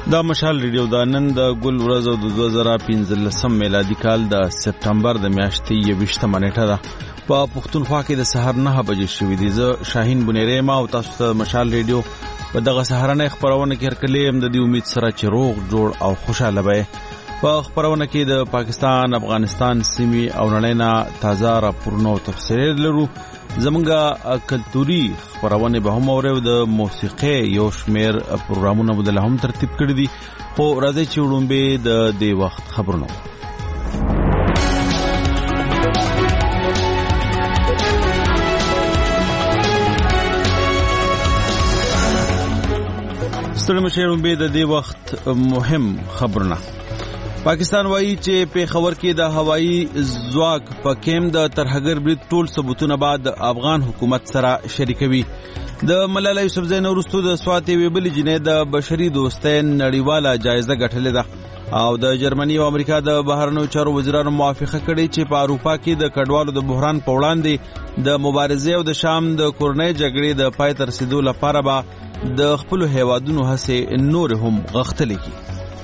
دا مشال ریډیو دا نن د ګل ورځ او د 2015 میلادي کال د سپټمبر د میاشتې 21 نیټه ده. په پښتونخوا کې د سحر 9 بجې شوې دي. زه شاهین بنيري ما او تاسو ته مشال ریډیو په دغه سحرانه خبرونه کې هرکلی هم د دې امید سره چې روغ جوړ او خوشاله وي. په خبرونه کې د پاکستان، افغانستان سیمې او نړۍ نه تازه راپورونه او تفسیر لرو. زمونږه کلتوري خبرونه به هم اورو. د موسیقي یو شمیر پروګرامونه به له هم ترتیب کړی دي. خو راځي چې وړاندې د دې وخت خبرونه ستړي مشه وړاندې د دې وخت مهم خبرونه. پاکستان وایي چې په خبر کې د هوایی ځواک په کېم د ترهګر برید ټول ثبوتونه بعد افغان حکومت سره شریکوي. د ملاله یوسفزۍ نه وروسته د سوات یوې بلې جینۍ د بشري دوستۍ نړیواله جایزه ګټلې ده او د جرمني او امریکا د بهرنیو چارو وزیرانو موافقه کړې چې په اروپا کې د کډوالو د بحران په وړاندې د مبارزې او د شام د کورنۍ جګړې د پای ته رسیدو لپاره به د خپل هیوادونو هڅې نور هم غښتلې کړي.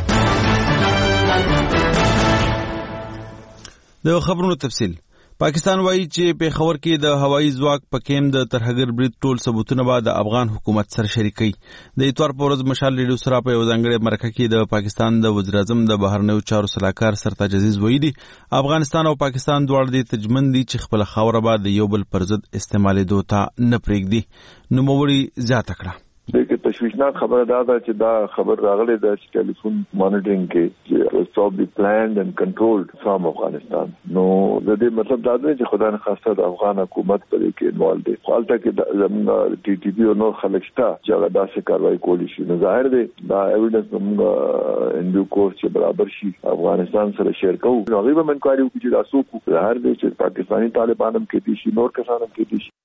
د خبرونو تفصیل. پاکستان وایي چې په خبر کې د هوایی ځواک په کېم د ترهګر برید ټول ثبوتونه بعد د افغان حکومت سره شریکي. د اتوار په ورځ مشال ریډیو سره په یو ځانګړي مرکه کې د پاکستان د وزیر اعظم د بهرنیو چارو سلاکار سرتاج عزیز ویلي افغانستان او پاکستان دواړه د تجمن دي چې خپل خاوره بعد یو بل پر ضد استعمالېدو ته نه پرېږدي. نوموړي زیاته کړه دغه تشویشناک خبره ده چې دا خبر راغلی د ټلیفون مانیټرینګ کې چې stop the planned and controlled from Afghanistan. نو د دې مطلب دا دی چې خدای نه خواسته د افغان حکومت په دې کې انوالو دي. حالته کې زموږ ټي ټي پی او نور خلک شته چې هغه داسې کاروایی کولی شي. نو ظاهر دی دا ایویډنس موږ ان ډیو کورس چې برابر شي افغانستان سره شیر کوو. نو هغه به منکواري وکړي چې تاسو کو ظاهر دی چې پاکستانی طالبانم کې دي شي نور کسانم کې دي شي.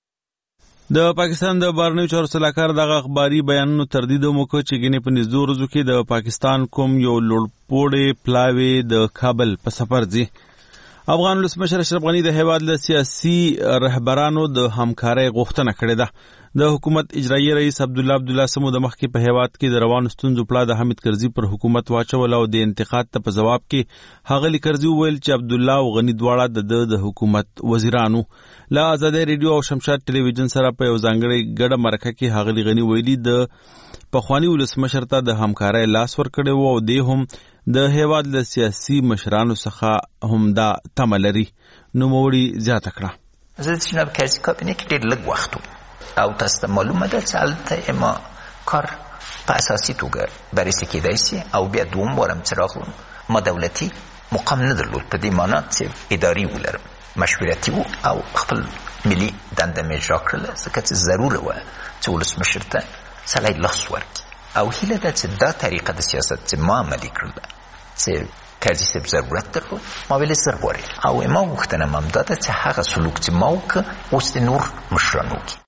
د پاکستان د بهرنیو چارو سلاکار دغه اخباري بیانونو تردید وکړ چې ګینه په نږدې ورځو کې د پاکستان کوم یو لوړپوړی پلاوی د کابل په سفر ځي. افغان ولسمشر اشرف غنی د هیواد له سیاسي رهبرانو د همکارۍ غوښتنه کړې ده. د حکومت اجرایي رئیس عبدالله سمو د مخکې په هیواد کې د روانو ستونزو پلا د حمید کرزي پر حکومت واچول او د انتقاد ته په جواب کې هغه کرزي وویل چې عبدالله او غنی دواړه د حکومت وزیرانو. لا آزادۍ ریډیو او شمشاد ټلویزیون سره په یو ځانګړي ګډه مرکه کې هغه غنی ویلي د پخوانی ولسمشر ته د همکارۍ لاس ورکړی وو او د هم د هیواد له سیاسي مشرانو څخه هم دا تمه لري. نوموړي زیاته کړه زه د جناب کرزي کابینه کې ډېر لږ وخت او تاسو ته معلومه ده چې هلته ما کار په اساسي توګه بررسي کېدای شي او بیا دوم وارم چې راغلم ما دولتي مقام نه درلود په دې معنا چې اداري ولرم مشورتي او خپل ملي دنده مې اجرا کړله ځکه چې ضروره وه چې ولسمشر ته سړی لاس ورکړي او هیله ده چې دا طریقه د سیاست چې ما عملي کړله چې کرزي صاحب ضرورت درلود ما ویلې زر غواړي او ما غوښتنه مې همدا ده چې هغه سلوک چې ما وکړه اوس د نور مشران وکړي.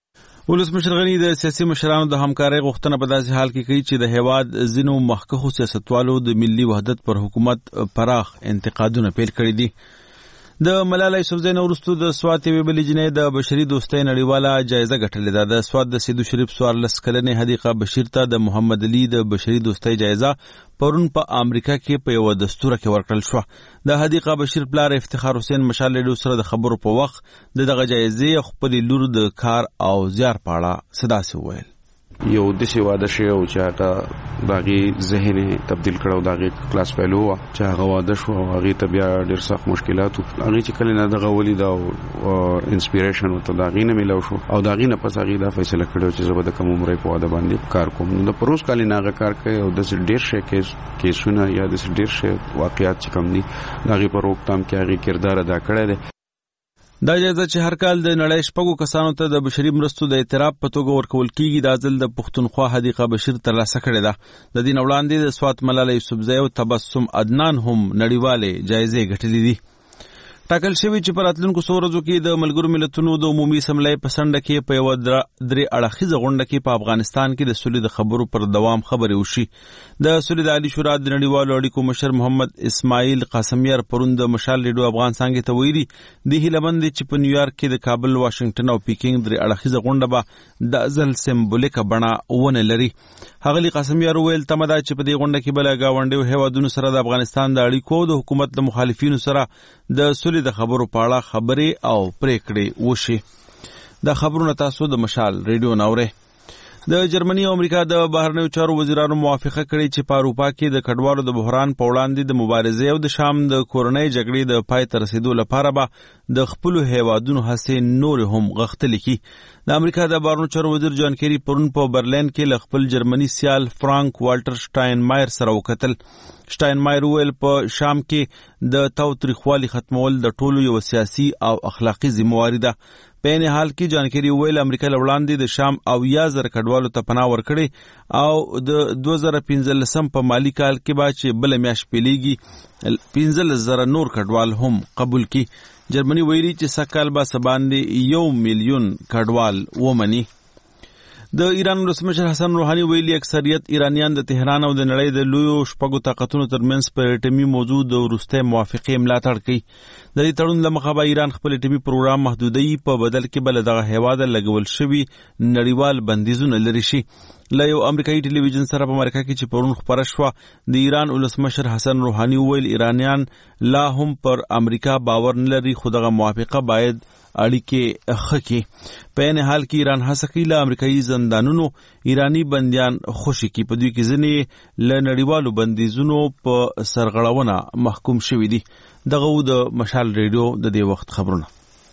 ولسمشر غنی د سیاسي مشرانو د همکارۍ غوښتنه په داسې حال کې کوي چې د هیواد ځینو مخکښو سیاستوالو د ملي وحدت پر حکومت پراخ انتقادونه پیل کړي دي. د ملاله یوسفزۍ نه وروسته د سوات یوې بلې جینۍ د بشري دوستۍ نړیواله جایزه ګټلې ده. د سوات د سیدو شریف 14 کلنې حدیقه بشیر ته د محمد علي د بشري دوستۍ جایزه پرون په امریکا کې په یو دستور کې ورکړل شو. د حدیقه بشیر پلار افتخار حسین مشال ریډیو سره د خبرو په وخت دغه جایزې خپل لور د کار او زیار په اړه صداسي وویل. یو د سی واده شو چې هغه باغی ذهن تبديل کړو داغه کلاس فیلو چې هغه واده شو هغه ته بیا ډیر سخت مشکلات هغه چې کله نه دغه ولید او انسپیریشن او داغه نه ملو شو او داغه نه پس هغه دا فیصله کړو چې زبده کوم عمرې په واده باندې کار کوم. نو پروس کال نه هغه کار کوي او د ډیر شي کیسونه یا د ډیر شي واقعیت چې کم دي داغه په روکتام کې هغه کردار ادا کړی دی. دا جایزه چې هر کال د نړۍ شپږو کسانو ته د بشري مرستو د اعتراف په توګه ورکول کیږي دا ځل د پښتونخوا حدیقه بشیر ترلاسه کړې ده. د دې وړاندې د سوات ملاله یوسفزۍ او تبسم عدنان هم نړیوالې جایزې ګټلې دي. ټاکل شوی چې په راتلونکو څو ورځو کې د ملګرو ملتونو د عمومي اسمبلۍ په څنډه کې په یوه درې اړخیزه غونډه کې په افغانستان کې د سولې د خبرو پر دوام خبرې وشي. د سولې د عالي شورا د نړیوالو اړیکو مشر محمد اسماعیل قاسمیار پرون د مشال ریډیو افغان څانګې ته ویلي د هیلهمند دي چې په نیویارک کې د کابل، واشنگټن او پیکینګ درې اړخیزه غونډه به د ازل سمبولیکه بڼه ونه لري. ښاغلي قاسمیار وویل تمه ده چې په دې غونډه کې به له ګاونډیو هیوادونو سره د افغانستان د اړیکو او د حکومت د مخالفینو سره د سولې د خبرو په اړه خبرې او پریکړې وشي. د خبرونه تاسو د مشال ریډیو ناورئ. د جرمني او امریکا د بهرنیو چارو وزیرانو موافقه کړې چې په اروپا کې د کډوالو د بحران په وړاندې د مبارزې او د شام د کورنۍ جګړې د پای ته رسیدو لپاره به د خپلو هیوادونو هڅې نورې هم غښتلې کړي. د امریکا د بهرنیو چارو وزیر جان کیری پرون په برلین کې له خپل جرمني سیال فرانک والټر شټاینمایر سره وکتل. شټاینمایر وویل په شام کې د تاوتریخوالي ختمول د ټولو یو سیاسي او اخلاقی ذمہواری ده. په عین حال کې جان کیری وویل امریکا له وړاندې د شام 80,000 کډوالو ته پناه ورکړي او د 2015 په مالی کال کې به چې بل میاشت پیلیږي 15,000 نور کډوال هم قبول کړي. جرمني ویلي چې سکهال به سباندې 1 میلیون کډوال ومني. د ایران ولسمشر حسن روحاني ویلي اکثریت ایرانیان د تهران او د نړۍ د لویو شپږو طاقتونو ترمنځ پر اټومي موضوع د وروستۍ موافقې ملاتړ کوي. د دې تړون له مخه به ایران خپل اټومي پروګرام محدودوي، په بدل کې به له دغه هیواده لګول شوي نړیوال بندیزونه لرې شي. له یو امریکایي ټلویزیون سره په مرکه کې چې پرون خپره شوه د ایران ولسمشر حسن روحاني وویل ایرانیان لا هم پر امریکا باور نه لري، خو دغه موافقه باید اړیکې ښه کړي. په عین حال کې ایران هڅه کوي له امریکایي زندانونو ایرانی بندیان خوشي کړي. په دوی کې ځینې له نړیوالو بندیزونو په سرغړونه محکوم شوي دي. دغه د مشال ریډیو د دې وخت خبرونه.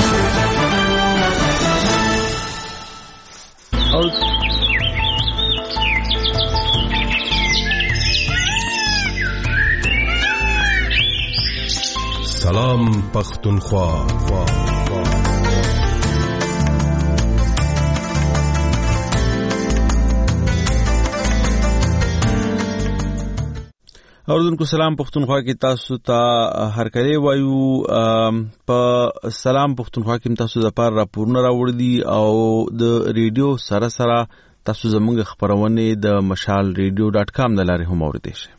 سلام پختونخوا. اوردونکو سلام پختونخوا کې تاسو ته هرکلی وایو. په سلام پختونخوا کې تاسو د پاره راپورونه راوړي دي او د ریډیو سره سره تاسو زموږ خبرونه د مشال radio.com د لارې هم اوریدئ شئ.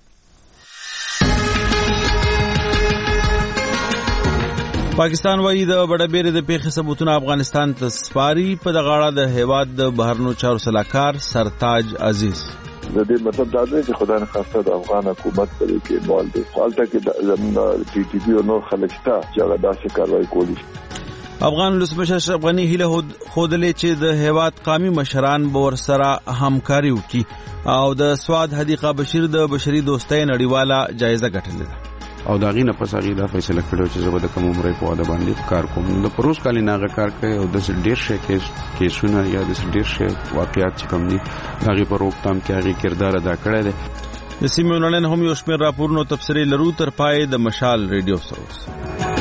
پاکستان وایي د بډبېرې د پیښې ثبوتونه افغانستان ته سپاري. په دغه اړه د هیواد د بهرنیو چارو سلاکار سرتاج عزیز د دې مطلب دا دی چې خدای نه خواسته د افغان حکومت په کې انوالو دي. حالته کې زموږ ټي ټي پی او نور خلک شته چې هغه داسې کاروایی کولی شي. افغان ولسمشر اشرف غني هیله خوده چې د هیواد قومي مشران به ورسره همکاري وکړي او د سواد حدیقه بشیر د بشري دوستۍ نړیواله جایزه ګټلې ده او داغي نه پس هغه دا فیصله کړو چې زبر د کوم عمرې په واده باندې کار کوم. د پروس کالي ناغه کار کوي او د ډیر شي کیسونه یا د ډیر شي واقعیت چې کوم دي هغه په روکتام کې هغه کردار ادا کړی دی. د سیمې نن هم یو شمېر راپورونو تفسیري لرو تر پای د مشال ریډیو سره.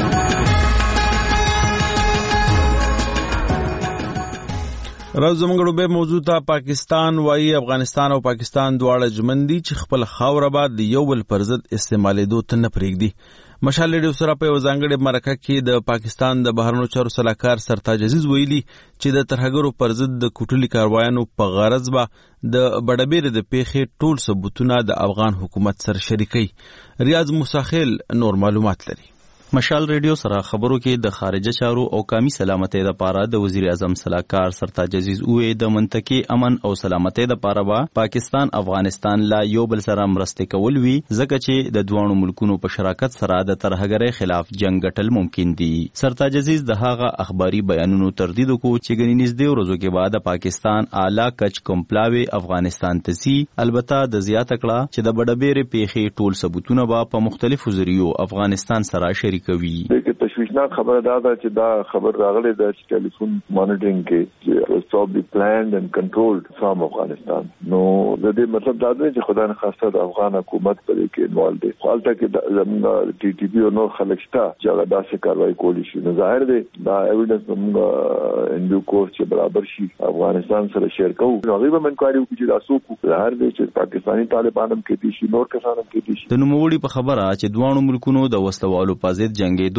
راز زمونږ به موضوع ته پاکستان وایي افغانستان او پاکستان دواړه ژمندي چې خپل خاور آباد د یو بل پر ضد استعمالېدو ته نه پرېږدي. مشال ریډیو سره په یو ځانګړې مرکه کې د پاکستان د بهرنیو چارو سلاکار سرتاج عزیز ویلي چې د ترهګرو پر ضد د کوټلي کاروایانو په غرض به د بډبېرې د پیښې ټول ثبوتونه د افغان حکومت سره شریکي. ریاض موساخیل نور معلومات لري. مشال ریډیو سره خبرو کې د خارجه چارو او قومي سلامتۍ لپاره د وزیر اعظم سلاکار سرتاج عزیز وې د منطقي امن او سلامتۍ لپاره با پاکستان افغانستان لا یو بل سره مرسته کول وی ځکه چې د دوه ملکونو په شراکت سره د ترهګرۍ خلاف جنگ ګټل ممکن دي. سرتاج عزیز د هغه اخباري بیانونو تردید کو چې غنی نږدې ورځو کې بعد پاکستان اعلی کچ کومپلاوي افغانستان ته سي البته د زیات کړه چې د بډبېرې پیښې ټول ثبوتونه با په مختلفو ذریعو افغانستان سره شریک کوي. دغه تشویشناک خبره دا ده چې دا خبر راغلی د ټلیفون مانیټرینګ کې چې stop the planned and controlled from افغانستان. نو د دې مطلب دا دی چې خدای نه خواسته د افغان حکومت په کې انوالو دي. حالته کې زموږ ټي ټي پی او نور خلک شته چې هغه داسې کاروایی کولی شي. نو ظاهر دی دا ایویډنس موږ ان ډیو کورس چې برابر شي افغانستان سره شیر کوو. نو هغه به منکواري وکړي چې تاسو کو ظاهر دی چې پاکستانی طالبان هم کې دي شي نور کسان هم کې دي شي. د نوموړي په خبره چې دوه ملکونو د وسلوالو په ضد جنگېدو او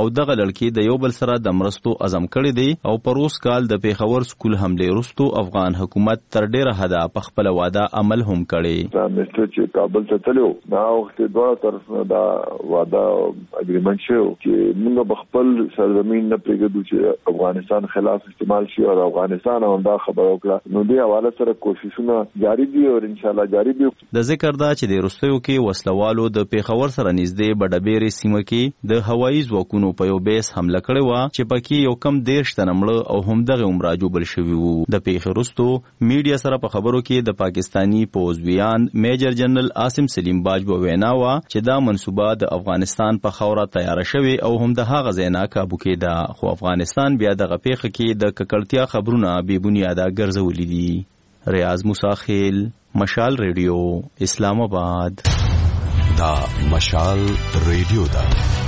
دغه لړکی د یو بل سره د مرستو عزم کړی دی او پروس کال د پیښور سکول حمله وروسته افغان حکومت تر ډیره حده په خپل وعده عمل هم کړی. دا مستر چې کابل ته تلو دا وخت دوه طرفه دا وعده اګریمنت شو چې موږ خپل سرزمین نه پرېږدو چې افغانستان خلاف استعمال شي او افغانستان هم دا خبره وکړه. نو دې حواله سره کوششونه جاری دي او ان شاء الله جاری دي. د ذکر دا چې د روسیو کې وسلوالو د پیښور سره نږدې بډبېرې سیمه کې د هوایي ځواکونو په یو بیس حمله کړې وه چې پکې یو کم 13 تنه مړه او همدغه عمر راجوبل شوي وو. د پیښې وروسته میډیا سره په خبرو کې د پاکستانی پوځویان میجر جنرال عاصم سلیم باج په وینا وه چې دا منصوبه د افغانستان په خاوره تیاره شوې او هم د هغه ځای نه کابو کېده، خو افغانستان بیا دغه پیښه کې د ککړتیا خبرونه بې بنیاده ګرځولي دي. ریاض موسی خیل، مشال ریډیو، اسلام آباد. دا مشال ریډیو دا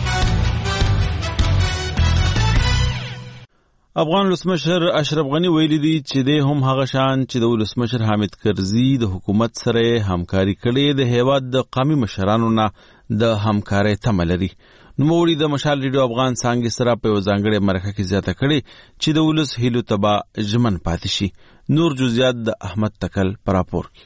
افغان ولسمشر اشرف غنی ویلي دي چې د هم هغه شان چې د ولسمشر حامد کرزي د حکومت سره همکاري کړي د هیواد د قومي مشرانو نه د همکارۍ تمه لري. نوموړي د مشال ریډیو افغان څانګې سره په یو ځانګړې مرکه کې زیاته کړې چې د ولس هیلو تبا ژمن پاتې شي. نور جزئیات د احمد تکل پر راپور کې.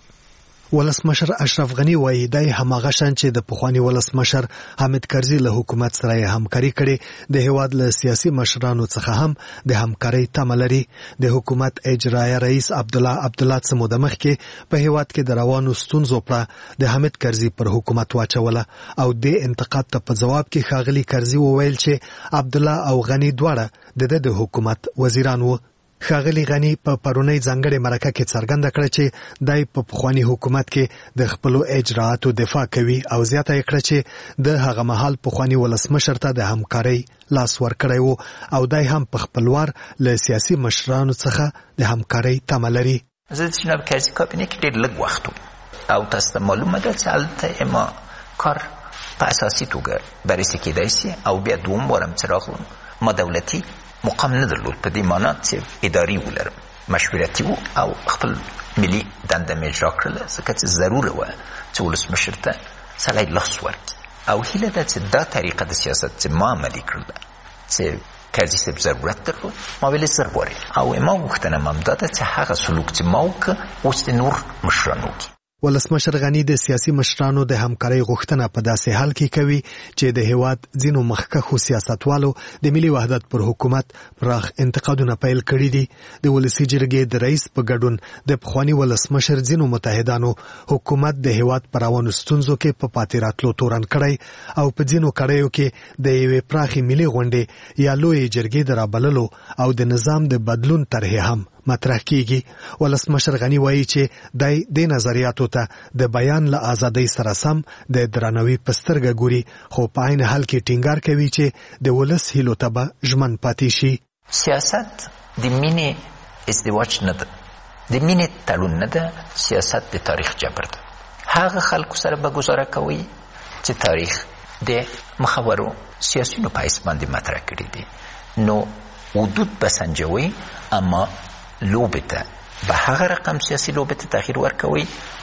ولسمشر اشرف غنی وایي دای هماغه شان چې د پخوانی ولسمشر حامد کرزي له حکومت سره همکاري کړي د هیواد له سیاسي مشرانو څخه هم د همکارۍ تمه لري. د حکومت اجرایه رئیس عبدالله څمو د مخ کې په هیواد کې د روانو ستونزو په د حامد کرزي پر حکومت واچوله او د انتقاد ته په جواب کې ښاغلي کرزي وویل چې عبدالله او غنی دواړه د حکومت وزیران وو. ښاغلي غنی په پرونی ځانګړې مرکه کې څرګنده کړه چې دای په پخوانی حکومت کې د خپل اجراتو دفاع کوي او زیاته کړه چې د هغه مهال پخوانی ولسمشر ته د همکارۍ لاس ورکړی وو او دای هم په خپلوار له سیاسي مشرانو څخه د همکارۍ تمه لري. زه د جناب کرزي کابینه کې ډېر لږ وخت او تاسو ته معلومه ده چې هلته ما کار په اساسي توګه بررسي کېدای شي او بیا دوم وارم چې راغلم ما دولتي مقام نه درلود په دې معنا چې اداري ولرم، مشورتي وو او خپل ملي دنده مې اجرا کړله ځکه چې ضروره وه چې ولسمشر ته سړی لاس ورکړي او هیله ده چې دا طریقه د سیاست چې ما عملي کړله چې کرزي صاحب ضرورت درلود ما ویلې زر غواړي او ما غوښتنه م همدا ده چې هغه سلوک چې ما وکړه اوس د نور مشرانو وکړي. ولسمشر غنی د سیاسي مشرانو د همکارۍ غوښتنه په داسې حال کې کوي چې د هیواد ځینو مخکښو سیاستوالو د ملي وحدت پر حکومت پراخ انتقادونه پیل کړي دي. د ولسي جرګې د رئیس په ګډون د پخوانی ولسمشر ځینو متحدانو حکومت د هیواد پر روانو ستونزو کې په پاتې راتلو تورن کړی او په ځینو کړیو کې د یوې پراخې ملي غونډې یا لویې جرګې د رابللو او د نظام د بدلون طرحې هم مطرح کیږي. ولسمشر غنی وایي چې د نظریاتو ته د بیان له ازادۍ سره سم د درناوي په سترګه ګوري خو په عین حال کې ټینګار کوي چې د ولس هیلو ته به ژمن پاتې شي. سیاست د مینې ازدواج نه ده، د مینې تړون نه ده، سیاست د تاریخ جبر ده. هغه خلکو سره به ګزاره کوي چې تاریخ د مخورو سیاسیونو په حیث باندې مطرح کړي دي. نو حدود به سنجوي اما لوبه ته به هغه رقم سیاسي لوبه ته تغییر ورکوي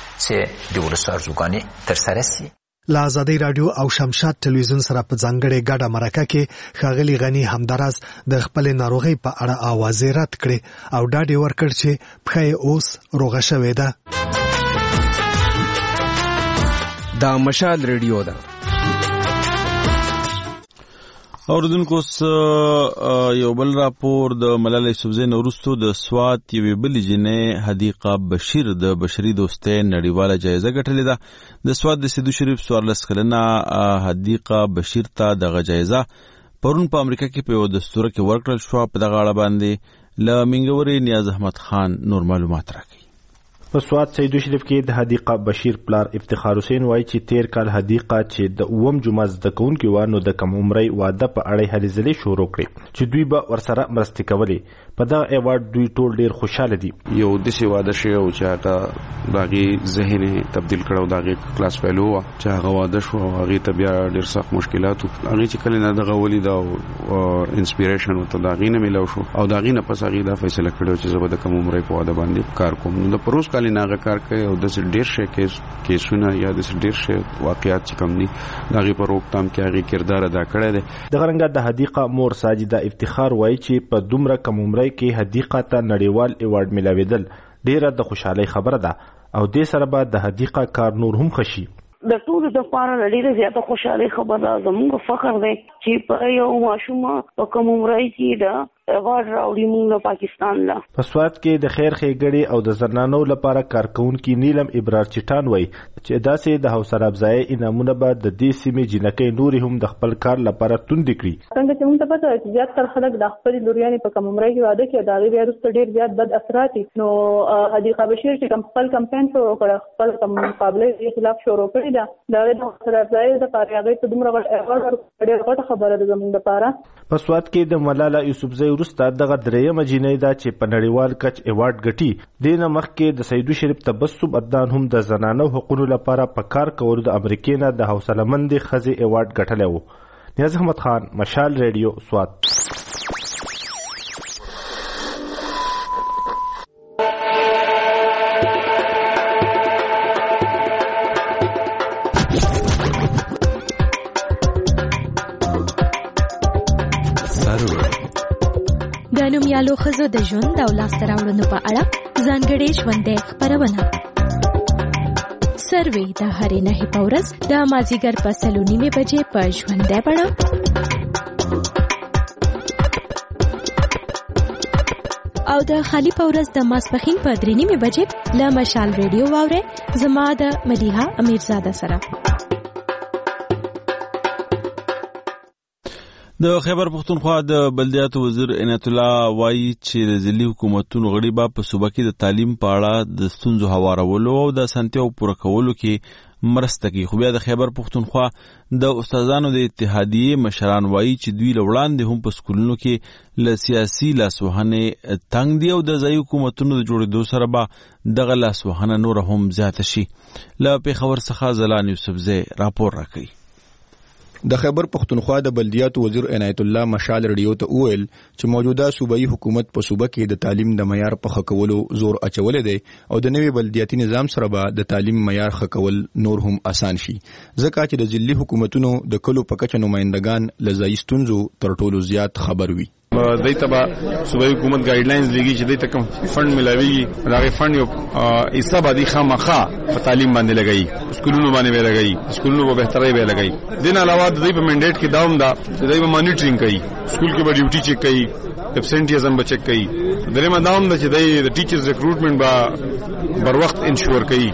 چې د ولس ارزوګانې ترسره شي. له ازادۍ راډیو او شمشاد ټلویزیون سره په ځانګړې ګډه مرکه کې ښاغلي غني همداراز د خپلې ناروغۍ په اړه اوازې رد کړې او ډاډ یې ورکړ چې پښه یې اوس روغه شوې ده. دا مشال ریډیو ده. اوردونکو یو بل راپور د ملالۍ یوسفزۍ نه وروسته د سوات یوې بلې جینۍ حدیقه بشیر د بشري دوستۍ نړیواله جایزه ګټلې ده. د سوات د سیدو شریف 14 کلنه حدیقه بشیر ته دغه جایزه پرون په امریکا کې په یو دستوره کې ورکړل شوه. په دغه اړه باندې له منګورې نیاز احمد خان نور معلومات راکوي. په سوات سیدو شریف کې د حدیقه بشیر پلار افتخار حسین وایي چې تیر کال حدیقه چې د اوم جمعه زده کوونکي وه نو د کم عمرۍ واده په اړه هلې ځلې شروع کړې چې دوی به ورسره مرستې کولې. په دغه ایوارډ دوی ټول ډېر خوشحاله دي. یو داسې واده شوی و چې هغه د هغې ذهن یې تبدیل کړی و، د هغې کلاس فیلو وه چې هغه واده شو او هغې ته بیا ډېر سخت مشکلات و. هغې چې کله نه دغه ولیده او انسپیریشن ورته د هغې نه میلاو شو او د هغې نه پس هغې دا فیصله کړې وه چې زه به د کم عمرۍ په واده باندې کار کوم. نو د پروس کال کال نه کار کوي او د ډیر شي کیسونه یا د ډیر شي واقعیات چې کم دي دغه په روکتام کې هغه کردار ادا کړی دی. د غرنګ د حدیقه مور ساجده افتخار وایي چې په دومره کم عمرۍ کې حدیقه ته نړیوال ایوارډ ملاویدل ډیره د خوشحالۍ خبره ده او دې سره به د حدیقه کار نور هم خشي. د ټولو د پاره ډیره زیاته خوشحالي خبره ده. زموږ فخر دی چې په یو ماشوم په کوم عمرۍ کې د ایوارډ راوړي موږ پاکستان لا. په سواد کې د خیر ښېګړې او د زنانو لپاره کارکونکي نیلم ابرار چټان وایي چې داسې د حوصله افزایي انعامونه به د دې سیمې جنکۍ نورې هم د خپل کار لپاره توندې کړي. څنګه چې موږ ته پته چې زیات تر خلک د خپل لوريانې په کوم عمرۍ کې واده کوي د هغې بیا وروسته ډېر زیات بد اثرات نو حدیقه بشیر چې خپل کمپاین شروع کړی خپل مقابلې د خلاف شروع کړې ده د هغې د حوصله افزایي دپاره هغې ته دومره غټ ایوارډ ورکړی ډېره غټه خبره ده زموږ دپاره. په سواد کې د ملاله یوسفزۍ وروسته دغه درېیمه جینۍ ده چې په نړیوال کچ ایوارډ ګټي. دې نه مخکې د سیدو شریف تبسم ادنان هم د زنانو حقوقو لپاره په کار کولو د امریکې نه د حوصله مندې ښځې ایوارډ ګټلی و. نیاز احمد خان، مشال ریډیو، سواد. د نومیالو ښځو د ژوند او لاسته راوړنو په اړه ځانګړې ژوندۍ خپرونه سروې د هرې نهې په ورځ د مازدیګر په 3:30 بجې په ژوندۍ بڼه او د خالي په ورځ د ماسپښین په 3:30 بجې له مشال ریډیو واورئ زما د مدیحه امیرزاده سره. د خیبر پختونخوا د بلدیاتو وزیر عنایت الله وایي چې د ځلي حکومتونو غړي به په صوبه کې د تعلیم په اړه د ستونزو هوارولو او د اسانتیاو پوره کولو کې مرسته کوي. خو بیا د خیبر پختونخوا د استادانو د اتحادیې مشران وایي چې دوی له وړاندې هم په سکولونو کې له سیاسي لاسوهنې تنګ دي او د ځایي حکومتونو د جوړېدو سره به دغه لاسوهنه نوره هم زیاته شي. له پېښور څخه زلان یوسفزی راپور راکوي. د خیبر پختونخوا د بلدیاتو وزیر عنایت الله مشال ریډیو ته وویل چې موجوده صوبایي حکومت په صوبه کې د تعلیم د معیار په ښه کولو زور اچولی دی او د نوي بلدیاتي نظام سره به د تعلیم معیار ښه کول نور هم اسان شي ځکه چې د ځلي حکومتونو د کلو په کچه نمایندګان له ځایي ستونزو تر ټولو زیات خبر وي. دای ته به صوبایي حکومت ګایډلاینز لګي چې دای ته کوم فند ملاويږي راغی فند یو حساب دي خامخا په تعلیم باندې لګي سکولونو باندې لګي سکولونو په بهتري به لګي. دین علاوه د دې په منډیټ کې داوم دا د دې مانیټرینګ کوي سکول کې به ډیوټي چیک کوي ابسنټیزم به چیک کوي درېمه داوم د چې د ټیچرز ریکروټمنټ به بر وخت انشور کوي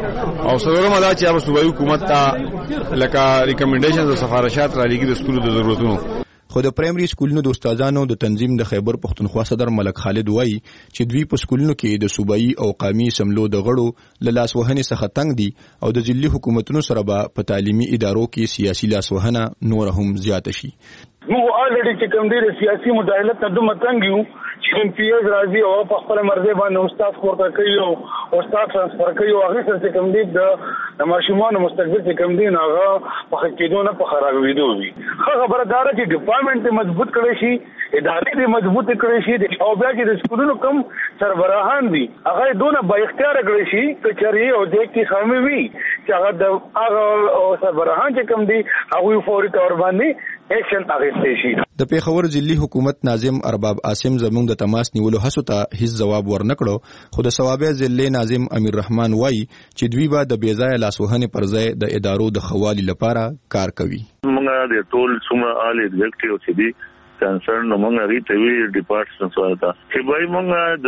او څلورمه دا چې هغه صوبایي حکومت ته لکه ریکمنډیشنز او سفارشات را لګي د سکولو د ضرورتونو. خو د پرایمري سکولونو د استادانو د تنظیم د خیبر پختونخوا صدر ملک خالد وایي چې دوی په سکولونو کې د صوبایي او قومي سملو د غړو له لاسوهنې څخه تنګ دي او د ځلي حکومتونو سره به په تعلیمي ادارو کې سیاسي لاسوهنه نور هم زیاته شي. موږ الریډي چې کوم ډېر سیاسي مداخلت نه دومره تنګ یو چې امتیاز راځي او په خپل مرزي باندې استاد پورته کوي او استاد ترانسفر کوي او هغه څه کوم دي د ماشومان مستقبل چې کوم دي هغه په حقیقت نه په خرابېدو وي. خبره دا ده چې ډپارټمنټ مضبوط کړي شي ادارې دې مضبوط کړي شي او بیا چې د سکولونو کم سربراهان دي هغه دونه با اختیار کړي شي چې چاري او د کې خامي وي چې هغه د هغه سربراهان چې کوم دي هغه فوري تور باندې ایکشن اخیستي شي. د پیښور ځلي حکومت ناظم ارباب عاصم زموږ د تماس نیولو هڅو ته هیڅ جواب ورنکړو خو د ثوابه ضلع ناظم امیر رحمان وایي چې دوی به د بیځای لاسوهنې پر ځای د ادارو د خوالي لپاره کار کوي. موږ د ټول څومره آل ایگزیکټیو چې دي کنسرن موږ غي ته وی ډپارټمنټ سوالتا چې بای موږ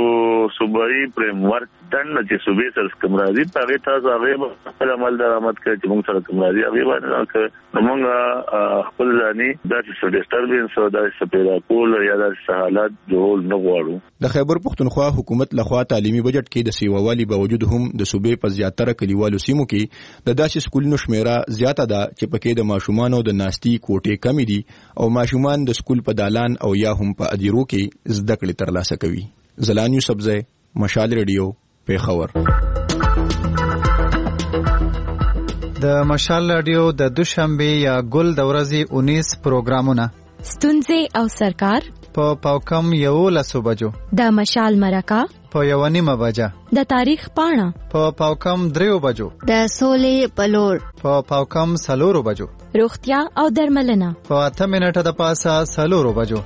د صوبایي فریم ورک دن چې صوبې سره کوم راځي په تاسو هغه خپل عمل درآمد کوي چې موږ سره کوم راځي هغه باندې موږ خپل ځاني د ډیسټربنس او د سپیرا کول یا د حالات جوړ نه غواړو. د خیبر پختونخوا حکومت لخوا تعلیمي بجټ کې د سیووالي باوجود هم د صوبې په زیاتره کلیوالو سیمو کې د داسې سکولونو شمیره زیاته ده چې پکې د ماشومانو د ناستي کوټې کمی دي او ماشومان د سکول په دالان او یا هم په ادیرو کې زده کړې ترلاسه کوي. زلان یوسفزی، مشال ریډیو، پیښور. د مشال ریډیو د دوشنبه یا ګل د ورځې 19 پروګرامونه ستونزې او سرکار په پاوکم 11 بجو د مشال مرکه په 1:30 بجه، د تاریخ پاڼه په پاوکم 3 بجو، د سولې پلور په پاوکم 4 بجو، روغتیا او درملنه په 8 منټه د پاسه 4 بجو.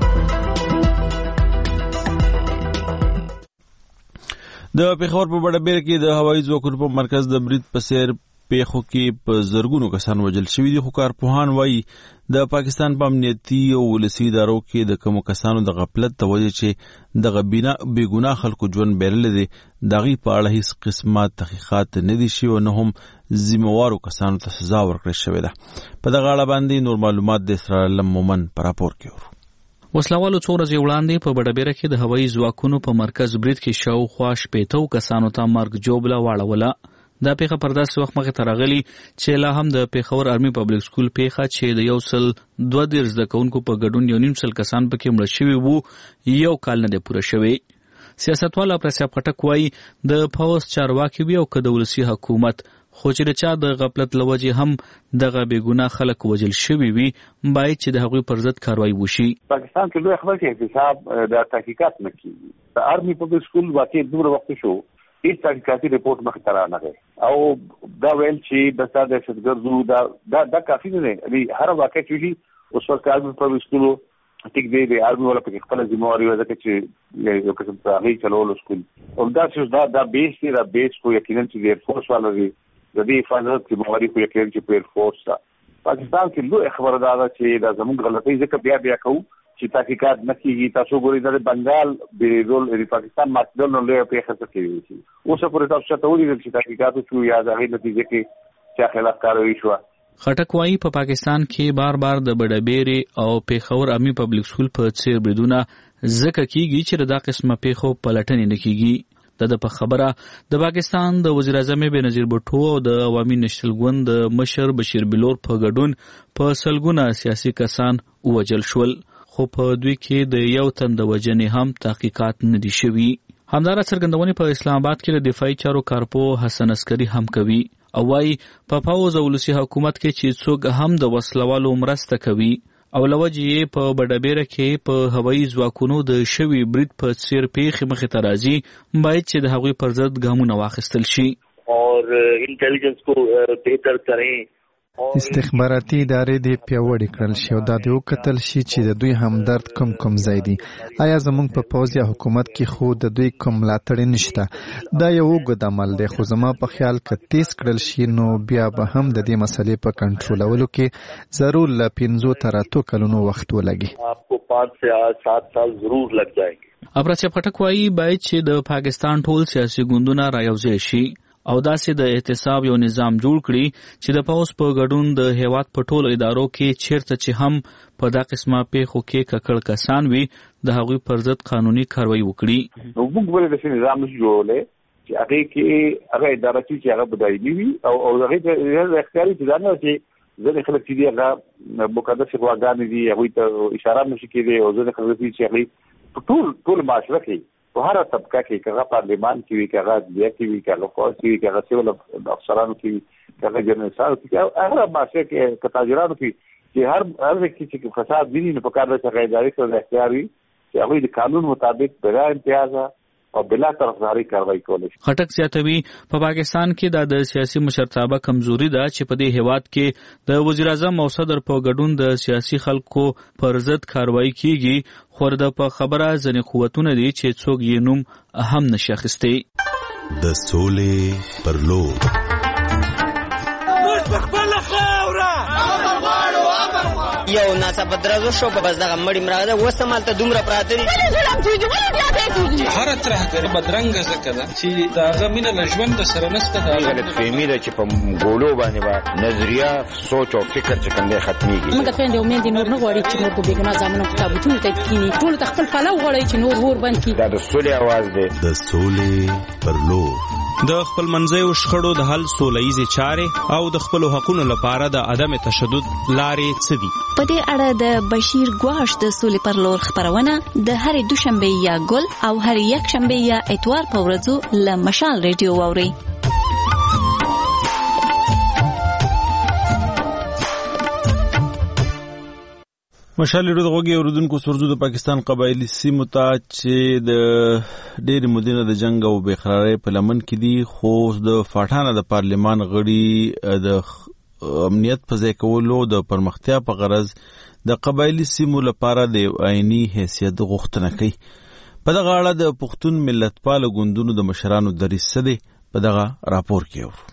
د پیښور په بډبیر کې د هوایي ځواکونو په مرکز د برید په سیر پیښو کې په زرګونو کسان وژل شوي دي، خو کارپوهان وایي د پاکستان په امنیتي او ولسي ادارو کې د کومو کسانو د غفلت د وجې چې دغه بېګناه خلکو ژوند بایللی دی د هغې په اړه هیڅ قسمه تحقیقات نه دي شوي او نه هم ذمهوارو کسانو ته سزا ورکړل شوې ده. په دغه اړه باندې نور معلومات د اسرار علم مومن په راپور کې ورو. وسلوالو څو ورځې وړاندې په بډبیره کې د هوایي ځواکونو په مرکز برید کې شاوخوا 80 کسانو ته مرګ جوړه واړوله. دا پیښه پر داسې وخت مخې ته راغلي چې لا هم د پیښور آرمي پبلک سکول پیښه چې د 132 زده کوونکو په ګډون 1.5 کسان پکې مړه شوي وو یو کال نه دی پوره شوی. سیاستوال افراسیاب خټک وایي د پوځ چارواکي وي او که د ولسي حکومت خو چې د چا د غفلت له وجې هم دغه بېګناه خلک وژل شوي وي باید چې د هغوی پر ضد کاروایي وشي. پاکستان کې لوی خبر کې احتساب د تحقیقات نه کیږي. د آرمي پبلک سکول واقع دومره وخت شو هیڅ تحقیقاتي رپورټ مخې ته رانغی او دا ویل چې د ساده دهشتګردو دا کافي نه دی. هر واقع چې شي اوس وخت آرمي پبلک سکول ټیک دی د آرمي والا په خپل ذمہواری وځي چې یو قسم ته هغه چلول سکول او دا چې دا بیس دی دا بیس کو یقینا چې د فورس والا دی د دې حفاظت ذمہواری کو یقینا چې په فورس دا پاکستان کې لوی خبره ده چې دا زموږ غلطۍ ځکه بیا کوو چې تحقیقات نه کیږي. تاسو ګورئ د بنگال بیرول د پاکستان ماکدل نو له پیښه څخه کیږي اوس په تاسو ته ویل چې تحقیقات شو یا د هغې نتیجه کې چې خلاف کاروي شو. خټک وایي په پاکستان کې بار بار د بډبیرې او پیښور آرمي پبلک سکول په څیر بریدونه ځکه کیږي چې دا قسمه پیښو پلټنې نه کیږي. د په خبره د پاکستان د وزیر اعظم بېنظیر بوټو او د عوامي نشنل ګوند د مشر بشیر بلور په ګډون په سلګونه سیاسي کسان ووژل شول، خو په دوی کې د یو تن د وژنې هم تحقیقات نه دي شوي. همدارا څرګندونې په اسلام آباد کې د دفاعي چارو کارپو حسن عسکري هم کوي او وايي په پوځ او ولسي حکومت کې چې څوک هم د وسلوالو مرسته کوي او لوجې په بډبیره کې په هوایي ځواکونو د شوي برید په څیر پیښې مخې ته راځي باید چې د هغوی پر ضد ګامونه واخیستل شي اور انټيليجنس کو بهتر کړي. استخباراتي ادارې دې پیاوړې کړل شي او دا دې وکتل شي چې د دوی همدرد کوم ځای دي. آیا زموږ په پوځ یا حکومت کې خو د دوی کوم ملاتړ نشته؟ دا یو اوږد عمل دی خو زما په خیال که تیز کړل شي نو بیا به هم د دې مسلې په کنټرولولو کې ضرور له 15 تر 8 کلونو وخت ولګي. آپ کو 5 سے 7 سال ضرور لگ جائیں گے. افراسیاب خټک وایي باید چې د پاکستان ټول سیاسي ګوندونه رايوځای شي او داسې د احتساب یو نظام جوړ کړي چې د پوځ په ګډون د هیواد په ټولو ادارو کې چیرته چې هم په دا قسمه پیښو کې ککړ کسان وي د هغوی پر ضد قانوني کاروایي وکړي. نو موږ ولې داسې نظام نشو جوړولی چې هغې کې هغه اداره چې هغه بدایلي وي او هغې ته اختیاري چې دا نه چې ځینې خلک چې دي هغه مقدسې غواګانې دي هغوی ته اشاره نشي کېدی او ځینې خلک دي چې هغوی په ټول معاشره کې په هر طبقه کې کغه پارلیمان کې وي کغه دیا کې وي کغه فوج کې وي کغه سیول افسرانو کې وي کغه جنرالانو کې هر معاشره کې تاجرانو کې چې هر وخت چې فساد وي نو په کار د څنګه سره اختیار وي چې هغه د قانون مطابق بلا امتیاز او بلا طرفداري کاروایی کولی شي. خټک زیاتوي په پاکستان کې د سیاسي مشرتابه کمزوري ده چې په دې هیواد کې د وزیر اعظم او صدر په ګډون د سیاسي خلکو پر ضد کاروایی کیږي خو د په خبره ځنې قوتونه دي چې څوک یې نوم هم نشي اخیستی. د سولې پر لور یو ناڅاپه درزو شو په بس دغه مړی مراغله وسه مالته دومره پراته دي هر ترهګر بدرنګ زکه ده چې دا غمینه لژوند سره نسته دا غلط فهمي ده چې په ګولو باندې با نظریه سوچ او فکر چې کوم دی ختميږي. موږ ته د امید نور نه غواړي چې نور په بیګنا ځامنو کتابونه ته کینی ټول تخپل پلاو غواړي چې نور ور باندې کی دا د سولې आवाज دی. د سولې پر لور د خپل منځیو شخړو د حل سولهییزې چارې او د خپلو حقونو لپاره د عدم تشدد لارې څه دي؟ په دې اړه د بشیر ګواش د سولې پر لور خبرونه د هرې دوشنبه یا ګل او هرې یکشنبه یا اتوار په ورځو له مشال ریډیو واورئ. مشال ډېر غوږی اوریدونکو سرزو د پاکستان قبایلی سیمو ته چې د ډېر مدینه د جنگ او بې قرارۍ په لمن کې دي، خو د فاټانه د پارلمان غړي د امنیت په ځای کولو د پرمختیا په غرض د قبایلی سیمو لپاره د آئینی حیثیت غوښتنه کوي. په دغه اړه د پښتون ملتپاله ګوندونو د مشرانو دریځ څه دی، په دغه راپور کې اورو.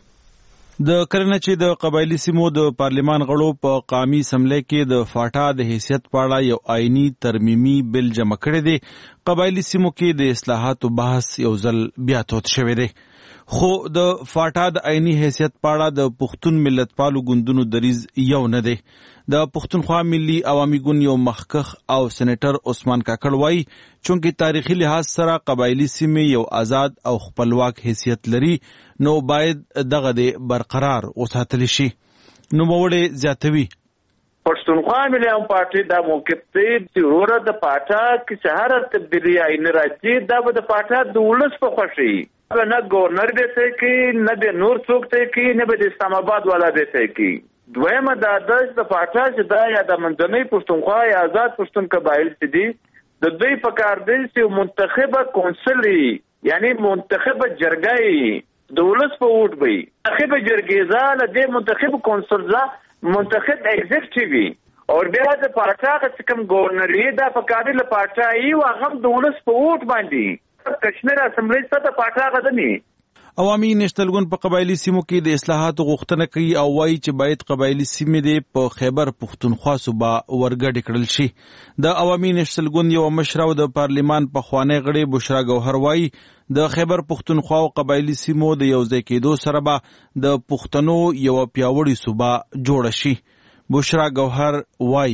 د کرنه چې د قبایلی سیمو د پارلمان غړو په قومي اسمبلی کې د فاټا د حیثیت په اړه یو آئینی ترمیمي بل جمع کړی دی. قبایلی سیمو کې د اصلاحاتو بحث یو ځل بیا تود شوی دی، خو د فاټا د آئینی حیثیت په اړه د پښتون ملتپالو ګوندونو دریځ یو نه دی. د پښتونخوا ملي عوامي ګوند یو مخکښ او سېنیټر عثمان کاکړ وایي چونکې تاریخي لحاظ سره قبایلی سیمې یو آزاد او خپلواک حیثیت لري، نو باید دغه د برقرار وساتل شي. نو موړې زیاتوي پښتونخوا ملي عوامي پارټي دا موقف دی چې وروره د پاټا کې سهار تبدیلی آئین راځي، دا به د پاټا د ولس په خوښي نه گورنر به ته کې نه به نور څوک ته کې نه به د اسلام آباد والا به ته کې. دویمه دا د پاټا چې دا یا د منځنۍ پښتونخوا یا آزاد پښتون قبایل چې دي د دوی په کار دی چې منتخبه کونسل یعنی منتخبه جرګه د ولس په ووټ وي، منتخبه جرګه ځاله د منتخب کونسل ځا منتخب ایگزیکټیو او بیا د پاټا چې کوم گورنر دا په کار دی پاټا یو هغه د ولس په ووټ باندې کشمیر اسمبلی څخه د پاټا غدنی. عوامي نشتلګون په قبایلی سیمو کې د اصلاحاتو غوښتنه کوي او وایي چې باید قبایلی سیمې د په خیبر پښتونخوا صوبه ورګډ کړل شي. د عوامي نشتلګون یو مشر او د پارلمان په خوانی غړي بشرا ګوهر وایي د خیبر پښتونخوا او قبایلی سیمو د یوځای کېدو سره به د پښتنو یو پیاوړی صوبه جوړ شي. بشرا ګوهر وایي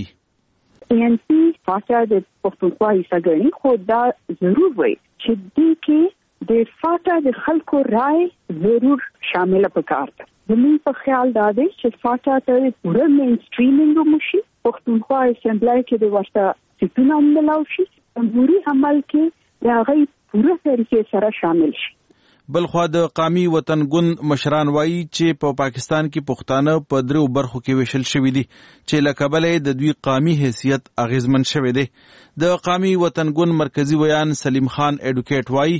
ANC فاټا د پښتونخوا حصہ خو دا ضرور وي چې دې کې د فاټا د خلکو رائے ضرور شامل پکار ده. زموږ په خیال دا دی چې فاټا ته پوره مین سټریمینګ وشي، پښتونخوا اسمبلی کې د ورته سیټونه ملاو شي، جمهوریت عمل کې د هغه پوره طریقې سره شامل شي. بلخوا د قومي وطن ګوند مشران وایي چې په پاکستان کې پښتانه په درو برخو کې ویشل شوي دي چې له کبله د دوی قومي حیثیت اغیزمن شوی دی. د قومي وطن ګوند مرکزی ویان سلیم خان ایډوکیټ وایي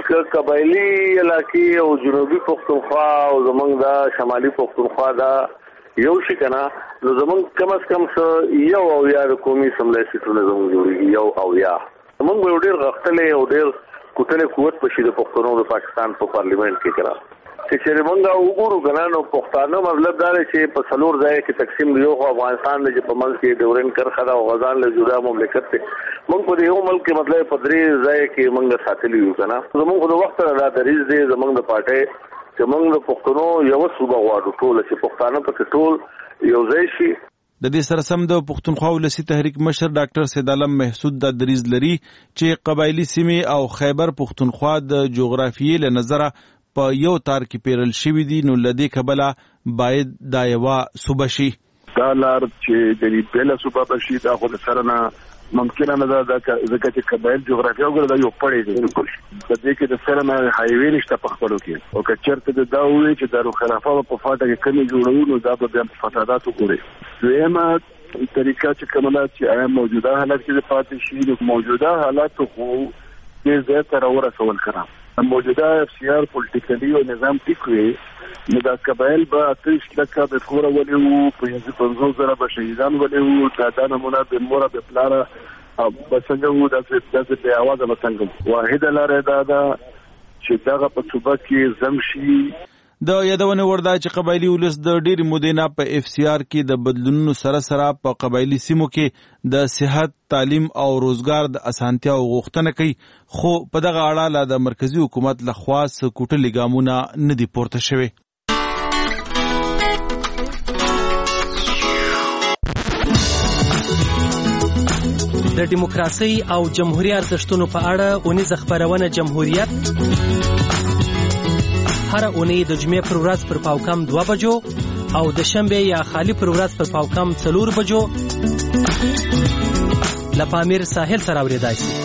قبایلی علاقې او جنوبي پښتونخوا او زمونږ دا شمالي پښتونخوا دا یو شي کنه، نو زمونږ کم از کم یو او یا د قومي اسمبلی سیټونه زمونږ جوړیږي یو او یا زمونږ یو ډېر غښتلی او ډېر کوټلی قوت پشي د پښتنو د پاکستان په پارلیمنت کې کړه چې چېرې مونږ وګورو کنه نو پښتانه مطلب دا دی چې په څلور ځای کې تقسیم دی. یو خو افغانستان دی چې په منځ کې ډیورنډ کرښه ده او غزان له جدا مملکت دی. مونږ په یو ملک کې مطلب په درې ځای کې مونږ ساتلی یو کنه. زمونږ د وخت نه دا دریځ دی زمونږ د پارټۍ چې مونږ د پښتنو یو صوبه غواړو ټول چې پښتانه پکې ټول یو ځای شي. د دې سره سم د پښتونخوا ولسی تحریک مشر ډاکټر سید عالم محسود د دریځ لري چې قبایلی سیمې او خیبر پښتونخوا د جغرافیې له نظره په یو تار کې پیرل شوی دي، نو لدې کبله باید دا یو صوبه شي. دا لار چې د بیل صوبه بشي دا خو سره نه ممکنه نه ده ځکه چې قبایل جغرافیه وګړه دا یو پړی دی بالکل د دې کې د سره نه هایوي نشته په خپلو کې او که چېرته دا وایي چې دارو خلافه په فاټه کې کمی جوړو نو دا به بیا په فساداتو ګوري. دویمه طریقه چې کومه چې آیا موجوده حالت کې پاتې شي نو موجوده حالات خو دې ځای ته راورسول کړه. موجوده FCR پولیټیکلي او نظام ټیک وي نو دا قبایل به 30 لکه د کور ولې وو 50 زره به شهیدان ولې وو دا نمونه د مور د پلار او بسنګ وو د دې اواز به څنګه واحده لاره دا چې دغه په صوبه کې زمشي. د یادونه وردا چې قبایلی ولس د ډېری مودینا په FCR کې د بدلونونو سره سره په قبایلی سیمو کې د صحت، تعلیم او روزګار د اسانتیا او غوښتنه کوي، خو په دغه اړه لا د مرکزی حکومت لخوا کوټلي ګامونه نه دي پورته شوي. د دیموکراسي او جمهوریت ارزښتونو په اړه اونیزه خبرونه جمهوریت هر اونۍ د جمعې پر ورځ پر پاوکم 2 بجو او د شنبه یا خالی پر ورځ پر پاوکم 4 بجو له پامیر ساحل سره اوریدای شي.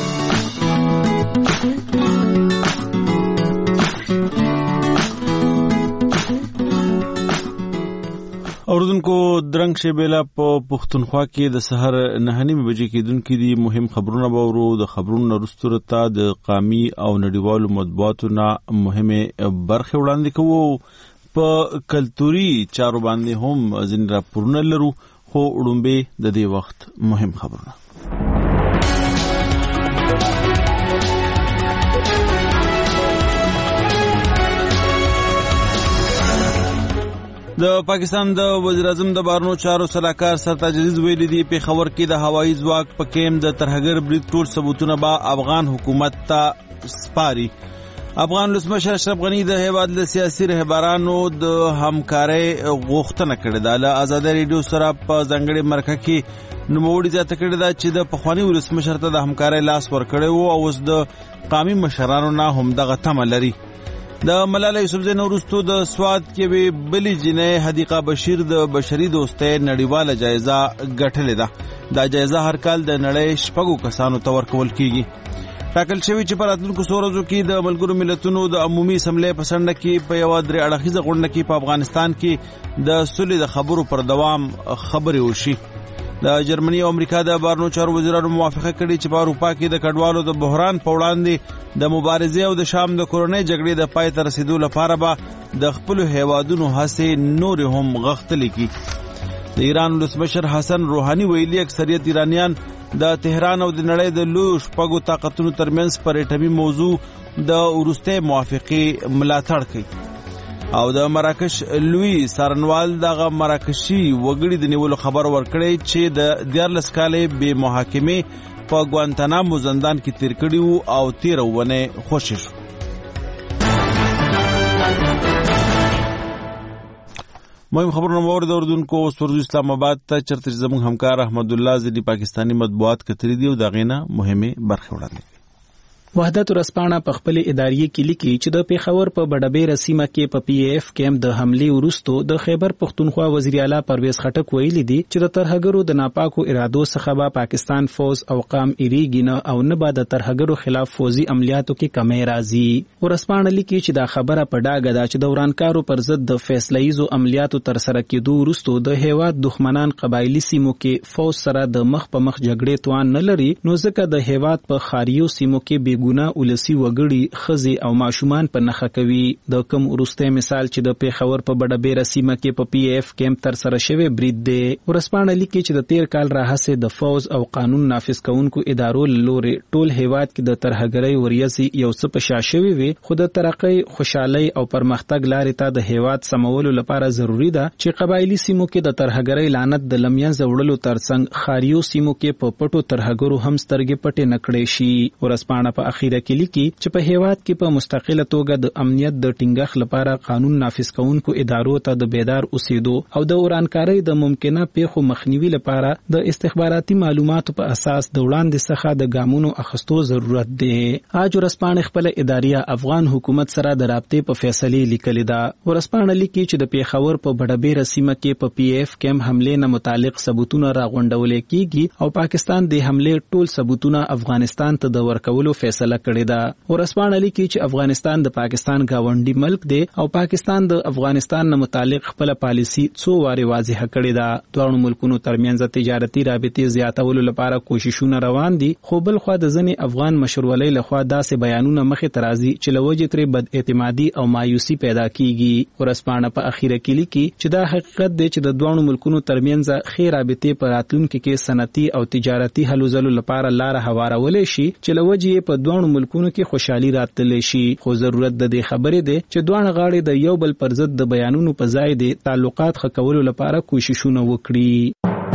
اوردونکو درنګ شیبېلا په پښتونخوا کې د سحر 9:30 بجې کېدونکې دي مهم خبرونه به ورو د خبرونو وروسته ته د قامي او نړیوالو مطبوعاتو نه مهمه برخه وړاندې کوو په کلتوري چارو باندې هم ځینې راپورونه لرو خو وړاندې د دې وخت مهم خبرونه د پاکستان د وزیر اعظم د بهرنیو چارو سلاکار سرتاج عزیز ویلي دی پیښور کې د هوایي ځواک په کیم د ترهګر برید ټول ثبوتونه به افغان حکومت ته سپاري. افغان ولسمشر اشرف غنی د هیواد له سیاسي رهبرانو د همکارۍ غوښتنه کړې ده. له ازادي ریډیو سره په ځانګړي مرکه کې نوموړي زیاته کړې ده چې د پخواني ولسمشر ته د همکارۍ لاس ورکړی وو او اوس د قامي مشرانو نه هم دغه تمه لري. د ملاله یوسفزۍ نه وروسته د سوات کې بلې جنۍ حدیقه بشیر د بشري دوستۍ نړیواله جایزه ګټلې ده. دا جایزه هر کال د نړۍ 6 کسانو ته ورکول کیږي. ټاکل شوی چې په راتلونکو څو ورځو کې د ملګرو ملتونو د عمومي اسمبلی په سنډه کې په یو درې اړخیزه غونډه کې په افغانستان کې د صلح د خبرو پر دوام خبرې وشي. د جرمني او امریکا د بهرنیو چارو وزیرانو موافقه کړې چې په اروپا کې د کډوالو د بحران په وړاندې د مبارزې او د شام د کورنۍ جګړې د پای ته رسیدو لپاره به د خپل هیوادونو هڅې نور هم غښتلې کړي. د ایران ولسمشر حسن روحاني ویلي اکثریت ایرانیان د تهران او د نړۍ د لوی 6 طاقتونو ترمنځ پر اټومي موضوع د وروستۍ موافقې ملاتړ کوي. او د مراکش لوی سارنوال دغه مراکشي وګړي د نیولو خبر ورکړی چې د 14 کالې به محاکمه په ګوانتانامو زندان کې تیر کړي وو او 13 ونه خوشی شو. مهم خبرونه مورد اوردونکو سپورز اسلام آباد ته چرته زموږ همکار احمد الله زدي پاکستانی مطبوعات کتري دی او دغه نه مهمه برخه وړاندې. وحدت ورځپاڼه په خپل اداریه کې لیکي چې د پیښور په بډبیر سیمه کې په پی اف کیمپ د حمله وروسته د خیبر پختونخوا وزیر اعلی پرویز خټک ویلي دي چې د ترهګرو د ناپاکو ارادو څخه به پاکستان فوز او قام ایریږي نه او نه به د ترهګرو خلاف فوزي عملیاتو کې کمی راځي. ورځپاڼه لیکي چې دا خبره په ډاګه ده چې د ورانکارو پر ضد د فیصله‌ایزو عملیاتو تر سره کېدو وروسته د هیواد دښمنان قبایلی سیمو کې فوز سره د مخ په مخ جګړې توان نه لري نو ځکه د هیواد په خاریو سیمو کې ګونه ولسی وګړي خزي او ماشومان په نخښه کوي. د کوم ورسته مثال چې د پیښور په بډبیر سیمه کې په پی اف کیمپ تر سره شوی برید دی. ورسپانه لیکي چې د 13 کال راهسه د فوز او قانون نافذ کونکو ادارو لوري ټول هیواد کې د ترهګرۍ وریاسي یو څه په شاشوي وي خو د ترقۍ خوشحالي او پرمختګ لارې ته د هیواد سمولو لپاره ضروری ده چې قبایلی سیمو کې د ترهګرۍ لعنت د لمین زوړلو ترڅنګ خاریو سیمو کې په پټو ترهګرو هم سترګې پټې نکړې شي. ورسپانه په اخیره کې لیکي چې په هیواد کې په مستقله توګه د امنیت د ټینګښت لپاره قانون نافذ کونکو ادارو ته د بیدار اوسېدو او د ورانکارۍ د ممکنه پیښو مخنیوي لپاره د استخباراتي معلوماتو په اساس د وړاندې څخه د ګامونو اخیستو ضرورت دی. اج ورسپانه خپل اداریه افغان حکومت سره د رابطې په فیصله لیکلې ده. ورسپانه لیکي چې د پیښور په بډبیر سیمه کې په پی اف کیمپ حمله نه متعلق ثبوتونه راغونډول کیږي او پاکستان د حمله ټول ثبوتونه افغانستان ته د ورکولو فیصله کړې ده. ورسپانه لیکي چې افغانستان د پاکستان گاونډي ملک دی او پاکستان د افغانستان نه متعلق خپل پالیسی څو واره واضح کړې ده. دوه ملکونو ترمنځ تجارتي رابطې زیاتولو لپاره کوششونه روان دي خو بل خو د ځنې افغان مشرولۍ لخوا داسې بیانونه مخې ته راځي چې لوجې ترې بد اعتمادي او مایوسي پیدا کیږي. ورسپانه په اخیره کې لیکي چې دا حقیقت دی چې د دوه ملکونو ترمنځ خیر رابطې پر راتلونکو کې صنعتي او تجارتي هلو ځلو لپاره لار هوارولې شي چې لوجې په دوه ملکونو کې خوشحالي راتللی شي خو ضرورت د دې خبرې دی چې دوه غاړي د یو بل پر ضد د بیانونو په ځای د تعلقات ښه کولو لپاره کوششونه وکړي.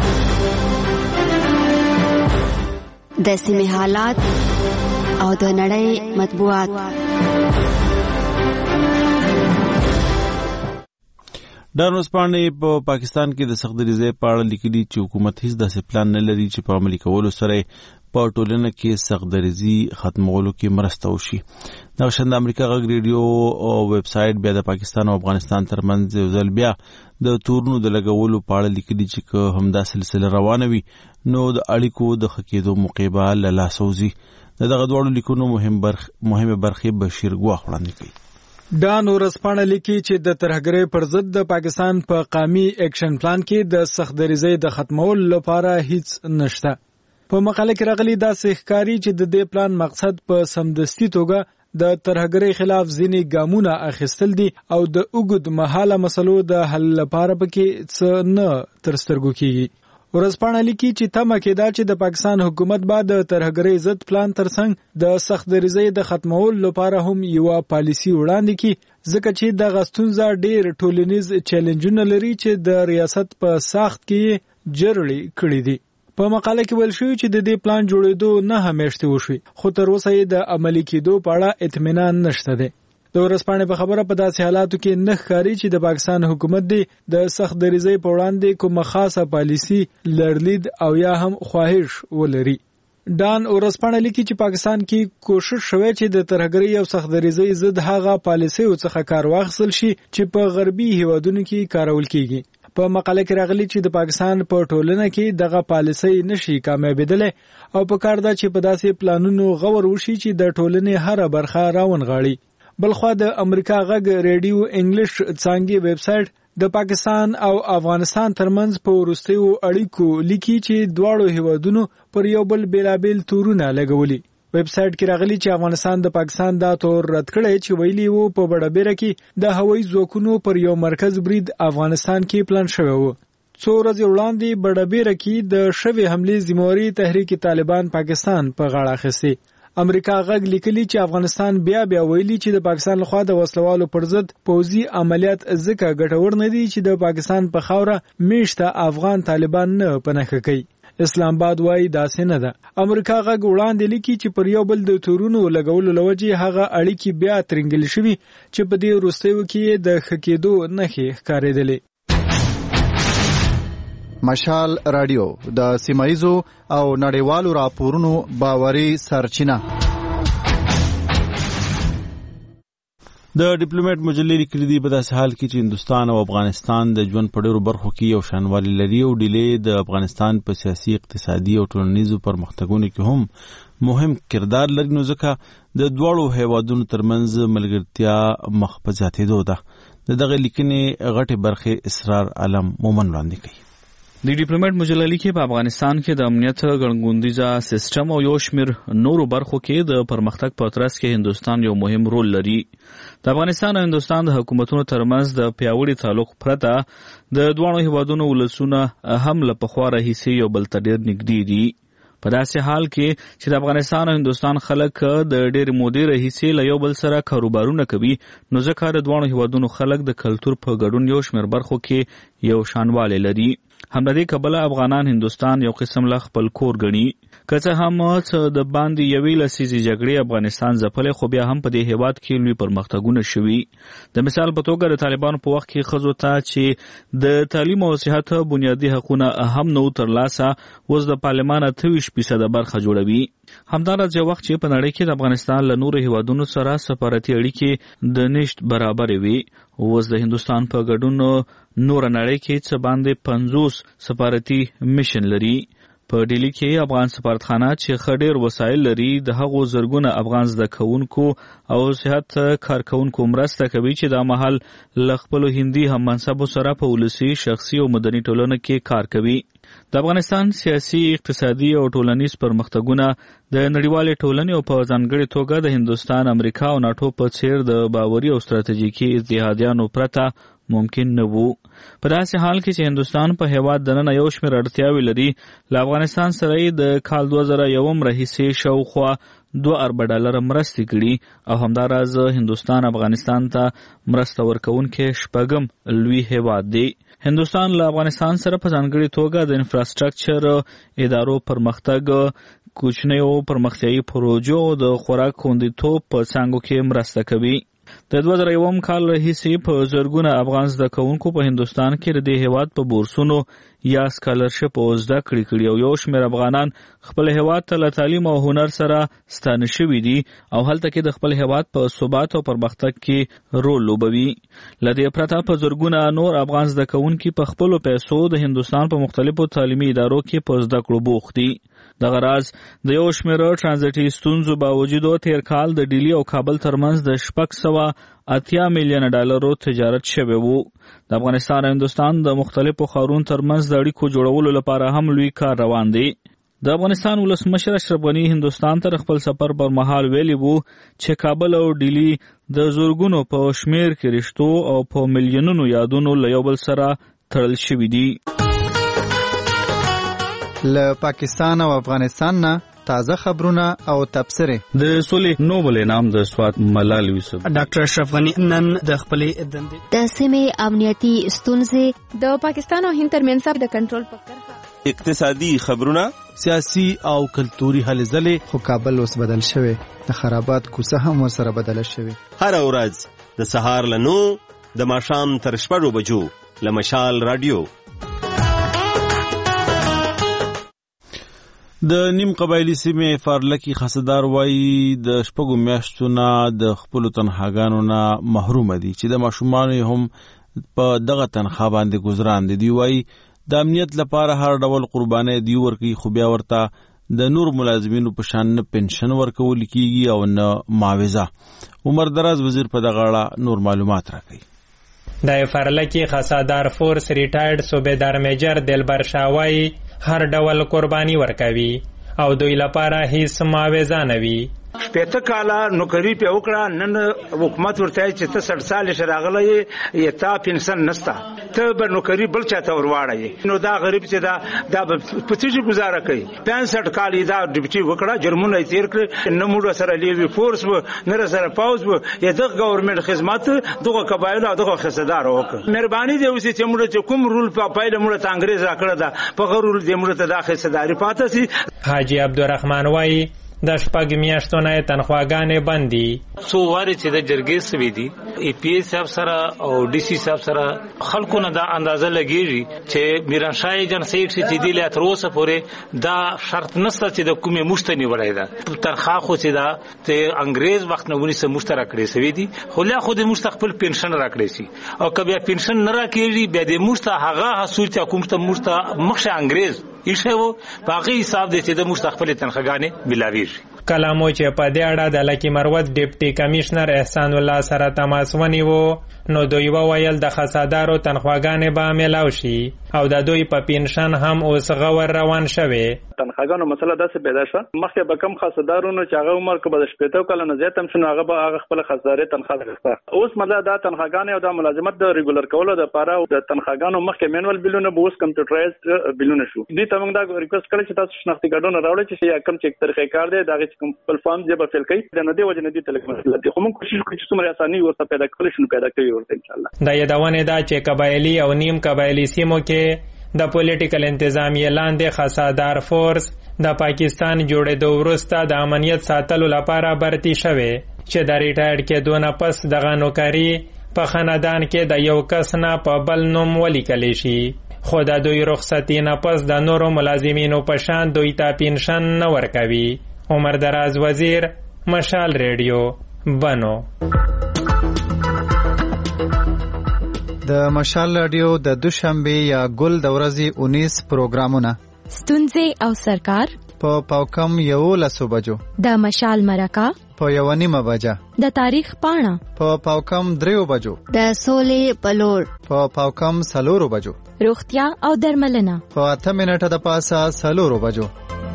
د سیمې حالات او د نړۍ مطبوعات. ډارنوسپانې په پاکستان کې د سختدریزۍ په اړه لیکلي چې حکومت هیڅ داسې پلان نه لري چې په عملي کولو سره په ټولنه کې سختدریزي ختمولو کې مرسته وشي. د شند امریکا غږ ریډیو او ویب سټ بیا د پاکستان او افغانستان ترمنځ یو ځل بیا د تورنو د لګولو په اړه لیکلي چې همدا سلسله روانه وي نو د اړیکو د خکېدو موقعه له لاسه وځي. دغه دوه لیکونو مهمه برخه بشیر ګواخ وړاندې کوي. ډان ورځپاڼه لیکي چې د ترهګرۍ پر ضد د پاکستان په قومي اکشن پلان کې د سخت دریزۍ د ختمولو لپاره هیڅ نشته. په مقاله کې راغلي داسې ښکاري چې د دې پلان مقصد په سمدستي توګه د ترهګرۍ خلاف ځینې ګامونه اخیستل دي او د اوږد مهاله مسلو د حل لپاره پکې څه نه تر سترګو کیږي. ورځپاڼه لیکي چې تمه کېده چې د پاکستان حکومت به د ترهګرۍ ضد پلان ترڅنګ د سخت دریزۍ د ختمولو لپاره هم یو پالیسي وړاندې کړي، ځکه چې دغه ستونزه ډېر ټولنیز چیلنجونه لري چې د ریاست په ساخت کې جرړې کړې دي. په مقاله کې ویل شوی چې د دې پلان جوړېدو نه همیشته وشوي، خو تر اوسه یې د عملي کېدو په اړه اطمینان نشته دی. د ورځپاڼې په خبره په داسې حالاتو کې نه ښکاري چې د پاکستان حکومت دی د سخت دریزۍ په وړاندې کومه خاصه پالیسي لرلید او یا هم خواهش ولري. ډان ورځپاڼه لیکي چې پاکستان کې کوشش شوی چې د ترهګرۍ او سخت دریزۍ ضد هغه پالیسیو څخه کار واخیستل شي چې په غربي هیوادونو کې کارول کیږي. په مقاله کې راغلي چې د پاکستان په ټولنه کې دغه پالیسي نشي کامیابیدلی او په کار ده چې په داسې پلانونو غور وشي چې د ټولنې هره برخه راونغاړي. بلخوا د امریکا غږ ریډیو انګلیش څانګې ویب سایټ د پاکستان او افغانستان ترمنځ په وروستیو اړیکو لیکي چې دواړو هیوادونو پر یو بل بیلابیل تورونه لګولي. ویب سایټ کې راغلي چې افغانستان د پاکستان دا تور رد کړی چې ویلي وو په بډابیره کې د هوایي ځواکونو پر یو مرکز برید افغانستان کې پلان شوی وو. څو ورځې وړاندې بډابیره کې د شوې حملې ذمہواري تحریک طالبان پاکستان په غاړه اخیستې. امریکا غږ لیکلي چې افغانستان بیا ویلي چې د پاکستان لخوا د وسلوالو پر ضد پوځي عملیات ځکه ګټور نه دي چې د پاکستان په خاوره میشته افغان طالبان نه پنهخه کوي. اسلام آباد وایي داسې نه ده. امریکا غږ وړاندې لیکي چې پر یو بل د تورونو لګولو لوجې هغه اړیکې بیا ترنګل شوي چې په دې وروستیو کې د ښه کېدو نښې ښکارېدلې. مشال رادیو د سیمایزو او نړیوالو راپورونو باوري سرچینه. د ډیپلوماټ مجلې لیکلي دي په داسې حال کې چې هندوستان او افغانستان د ژوند په ډېرو برخو کې یو شانوالی لري او ډیلې د افغانستان په سیاسي، اقتصادي او ټولنیزو پرمختګونو کې هم مهم کردار لري، نو ځکه د دواړو هیوادونو ترمنځ ملګرتیا مخ په زیاتېدو ده. د دغه لیکنې غټې برخې اسرار عالم مومن وړاندې کوي. د ډیپلوماټ مجله لیکي په افغانستان کې د امنیت ګڼګوندیزه سیستم او یو شمیر نورو برخو کې د پرمختګ په ترڅ کې هندوستان یو مهم رول لري. د افغانستان او هندوستان د حکومتونو ترمنځ د پیاوړي تعلق پرته د دوه هیوادونو ولسونه هم له پخوا راهیسې یو بل ته ډېر نږدې دي. په داسې حال کې چې د افغانستان او هندوستان خلک د ډېر مودې راهیسې له یو بل سره کاروبارونه کوي، نو ځکه د دوه هیوادونو خلک د کلتور په ګډون یو شمیر برخو کې یو شانوالی لري. همدې کبله افغانان هندوستان یو قسم له خپل کور ګڼي. که څه هم څه د باندې یوې لسیزې جګړې افغانستان ځپلی، خو بیا هم په دې هیواد کې لوی پرمختګونه شوي. د مثال په توګه د طالبانو په وخت کې ښځو ته چې د تعلیم او صحت بنیادي حقونه هم نه ترلاسه، اوس د پارلمان 28% برخه جوړوي. همداراز یو وخت چې په نړۍ کې د افغانستان له نورو هیوادونو سره سفارتي اړیکې د نشت برابرې وي، اوس د هندوستان په ګډون نور نړۍ کې څه باندې 50 سفارتي میشن لري. په ډیلی کې افغان سفارتخانه چې ښه ډېر وسایل لري، د هغو زرګونه افغان زده کوونکو او صحت کارکوونکو مرسته کوي چې دا مهال له خپلو هندي هم منصبو سره په ولسي، شخصي او مدني ټولنه کې کار کوي. د افغانستان سیاسي، اقتصادي او ټولنیز پرمختګونه د نړیوالې ټولنې او په ځانګړې توګه د هندوستان، امریکا او ناټو په څیر د باوري او ستراتیژیکي اتحادیانو پرته ممکن نه وو. په داسې حال کې چې هندوستان په هیواد دننه یو شمېر اړتیاوې لري، له افغانستان سره یې د کال 2001 راهیسې شاوخوا $2 ارب مرستې کړي او همداراز هندوستان افغانستان ته مرسته ورکوونکی 6م لوی هیواد دی. هندوستان له افغانستان سره په ځانګړې توګه د انفراستراکچر ادارو پرمختګ، کوچنیو پرمختیایي پروژو او د خوراک خوندیتوب په څانګو کې مرسته کوي. د 2001 کال راهیسې په زرګونه افغان زده کوونکو په هندوستان کې د دې هیواد په بورسونو یا سکالرشپ او زده کړې کړي او یو شمېر افغانان خپل هیواد ته له تعلیم او هنر سره ستانه شوي دي او هلته کې د خپل هیواد په ثبات او پرمختګ کې رول لوبوي. له دې پرته په زرګونه نور افغان زده کوونکي په خپلو پیسو د هندوستان په مختلفو تعلیمي ادارو کې په زده کړو بوخت دي. دغه راز د یو شمېر ترانزیټي ستونزو باوجود تیر کال د ډیلی او کابل ترمنځ د 680 میلیون ډالرو تجارت شوی وو. د افغانستان او هندوستان د مختلفو ښارونو ترمنځ د اړیکو جوړولو لپاره هم لوی کار روان دی. د افغانستان ولسمشر اشرف غني هندوستان ته خپل سفر پر مهال ویلي وو چې کابل او ډیلی د زورګونو په شمیر کې رشتو او په میلیونونو یادونو له یو بل سره تړل شوي دي. له پاکستان او افغانستان نه تازه خبرونه او تبصرې. د سولې نوبل انعام د سوات ملال یوسف. ډاکټر اشرف غني نن د خپلې دندې د سیمې امنیتي ستونزې د پاکستان او هند ترمنځ د کنټرول په کرښه اقتصادي خبرونه سیاسي او کلتوري هلې ځلې. خو کابل اوس بدل شوی، د خرابات کوڅه هم ورسره بدله شوی. هر ورځ د سهار له 9 د ماښام تر 6 بجو له مشال رادیو. د نیم قبایلی سیمې فارلکی خاصدار وایي د 6 میاشتو نه د خپل تنخواګانو نه محروم دي چې د ماشومانو هم په دغه تنخوا باندې گزاران دي. دی وایي د امنیت لپاره هر ډول قرباني دی ورکی، خو بیا ورته د نور ملازمینو په شان نه پنشن ورکول کیږي او نه معاوضه. عمر دراز وزیر په دغه اړه نور معلومات راکړي. د فارلکی خاصدار فورس ریټایرډ صوبیدار میجر دلبر شاوای هر ډول قرباني ورکوي او دوی لپاره هیڅ معاوضه نه وي. 15 کاله نوکری په وکړه، نن حکومت ورته چې ته 60 سال شراغله یې تا پنشن نستا، ته به نوکری بل چاته ورواړی. نو دا غریب چې دا په څه گزاره کوي. 65 کال دا ډیپټي وکړه، جرمونه یې تیر کړ، نه موږ سره لیوی فورس و نه سره پاوز و. یې د گورنمنت خدمت دغه قبایل او دغه خصدار وکړه. مهرباني دی اوس چې موږ کوم رول په پایله موږ ته انګريز راکړه دا په غرور دې موږ ته دا خصداري پاتې سي. حاجی عبدالرحمن وای د 6 میاشتو نه تنخواګانې بندي. څو واره چې د جرګې سوي دي ای پی ایس صاحب سره او ډي سي صاحب سره خلکو نه دا اندازه لګیږي چې میرانشاه جن سیټ چې دی له تر اوسه پورې دا شرط نشته چې د کومې مشتنی وړای دا ترخوا خو چې دا ته انګريز وخت نه ونی سه مشترک کړی سوي دي، خو لا خو د مستقبل پنشن راکړي سي او کبه پنشن نه راکېږي بیا د مشت هغه حصول چې حکومت مشت مخشه انګريز ایښه وو باقي حساب دي چې د مستقبل تنخواګانې ملاوي. کلامو چې په دې اړه د لکی مروت ډیپټي کمشنر احسان الله سره تماس ونیو نو دوی وویل د خاصدارو تنخواګانې به ملاو شي او د دوی په پنشن هم اوس غور روان شوی. تنخواګانو مسله داسې پیدا شوه، مخکې به کم خاصدارونو چې هغه عمر کې به 15 کاله نه زیات هم شنو هغه به هغه خپل خاصداري تنخوا لري. اوس مله دا تنخواګانې او د ملازمت د ریګولر کولو لپاره د تنخواګانو مخکې مینوال بلونه به اوس کمپیوټرایزډ بلونه شو. دې ته موږ دا ریکوست کړی چې تاسو شناختی کارتونه راوړئ چې یا کم چک طریقې کار دی دا چې خپل فارم جبه فیل کوي د نه دی وجه نه دی تلک مسله دي، خو موږ کوشش کوو چې څومره اساني ورته پیدا کړو شنو پیدا کوي ورته ان شاء الله. دا یادونه ده چې قبایلی او نیم قبایلی سیمو کې د پولیټیکل انتظامیه لاندې خاصدار فورس د پاکستان جوړېدو وروسته د امنیت ساتلو لپاره برتی شوی چې د ریټایرډ کېدو نه پس دغه نوکري په خاندان کې د یو کس نه په بل نوم ولیکلی شي، خو د دوی رخصتي نه پس د نورو ملازمینو په شان دوی ته پنشن نه ورکوي. عمر دراز وزیر، مشال ریډیو، بنو. د مشال رادیو د دوشنبه یا ګل د ورځې 19 پروګرامونه ستونزې او سرکار په پاوکم 11 بجو، د مشال مرکه په 1:30 بجه، د تاریخ پاڼه په پاوکم 3 بجو، د سولې پلور په پاوکم 4 بجو، روغتیا او درملنه په 8 منټه د پاسه 4 بجو.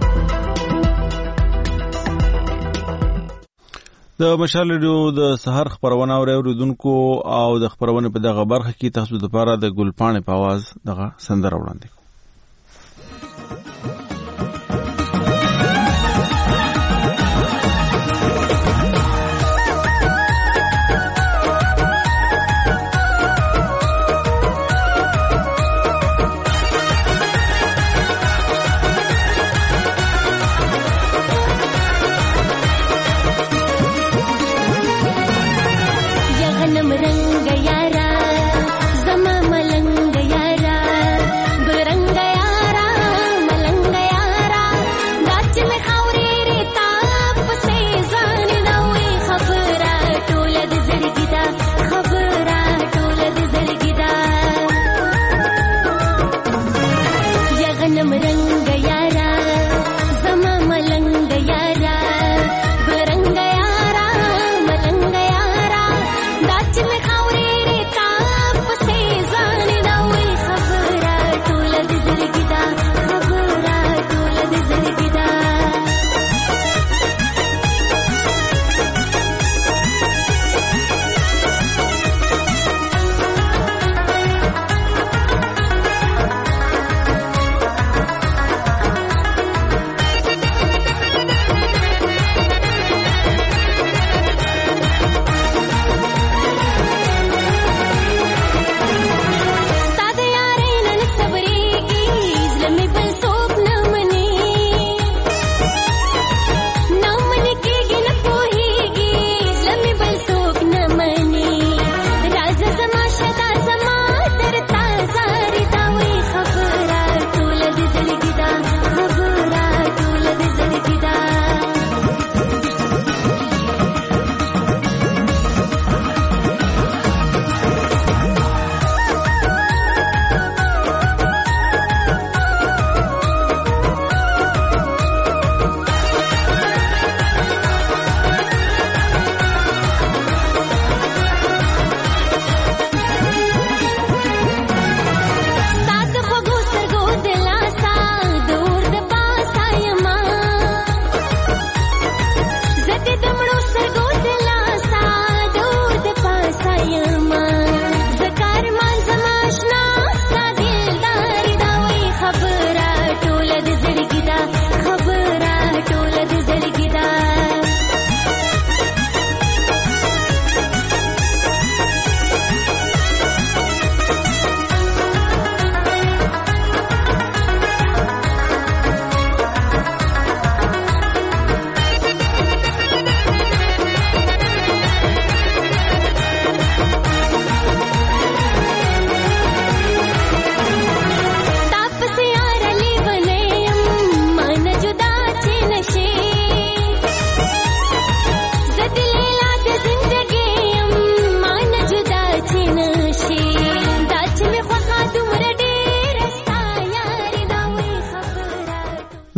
د مشال رادیو د سحر خبرونه اوریدونکو او د خبرونه په دغه برخه کې تاسو لپاره د ګلپاڼې په आवाज دغه سندره وړاندې. रंग यारा जमा मलंग यारा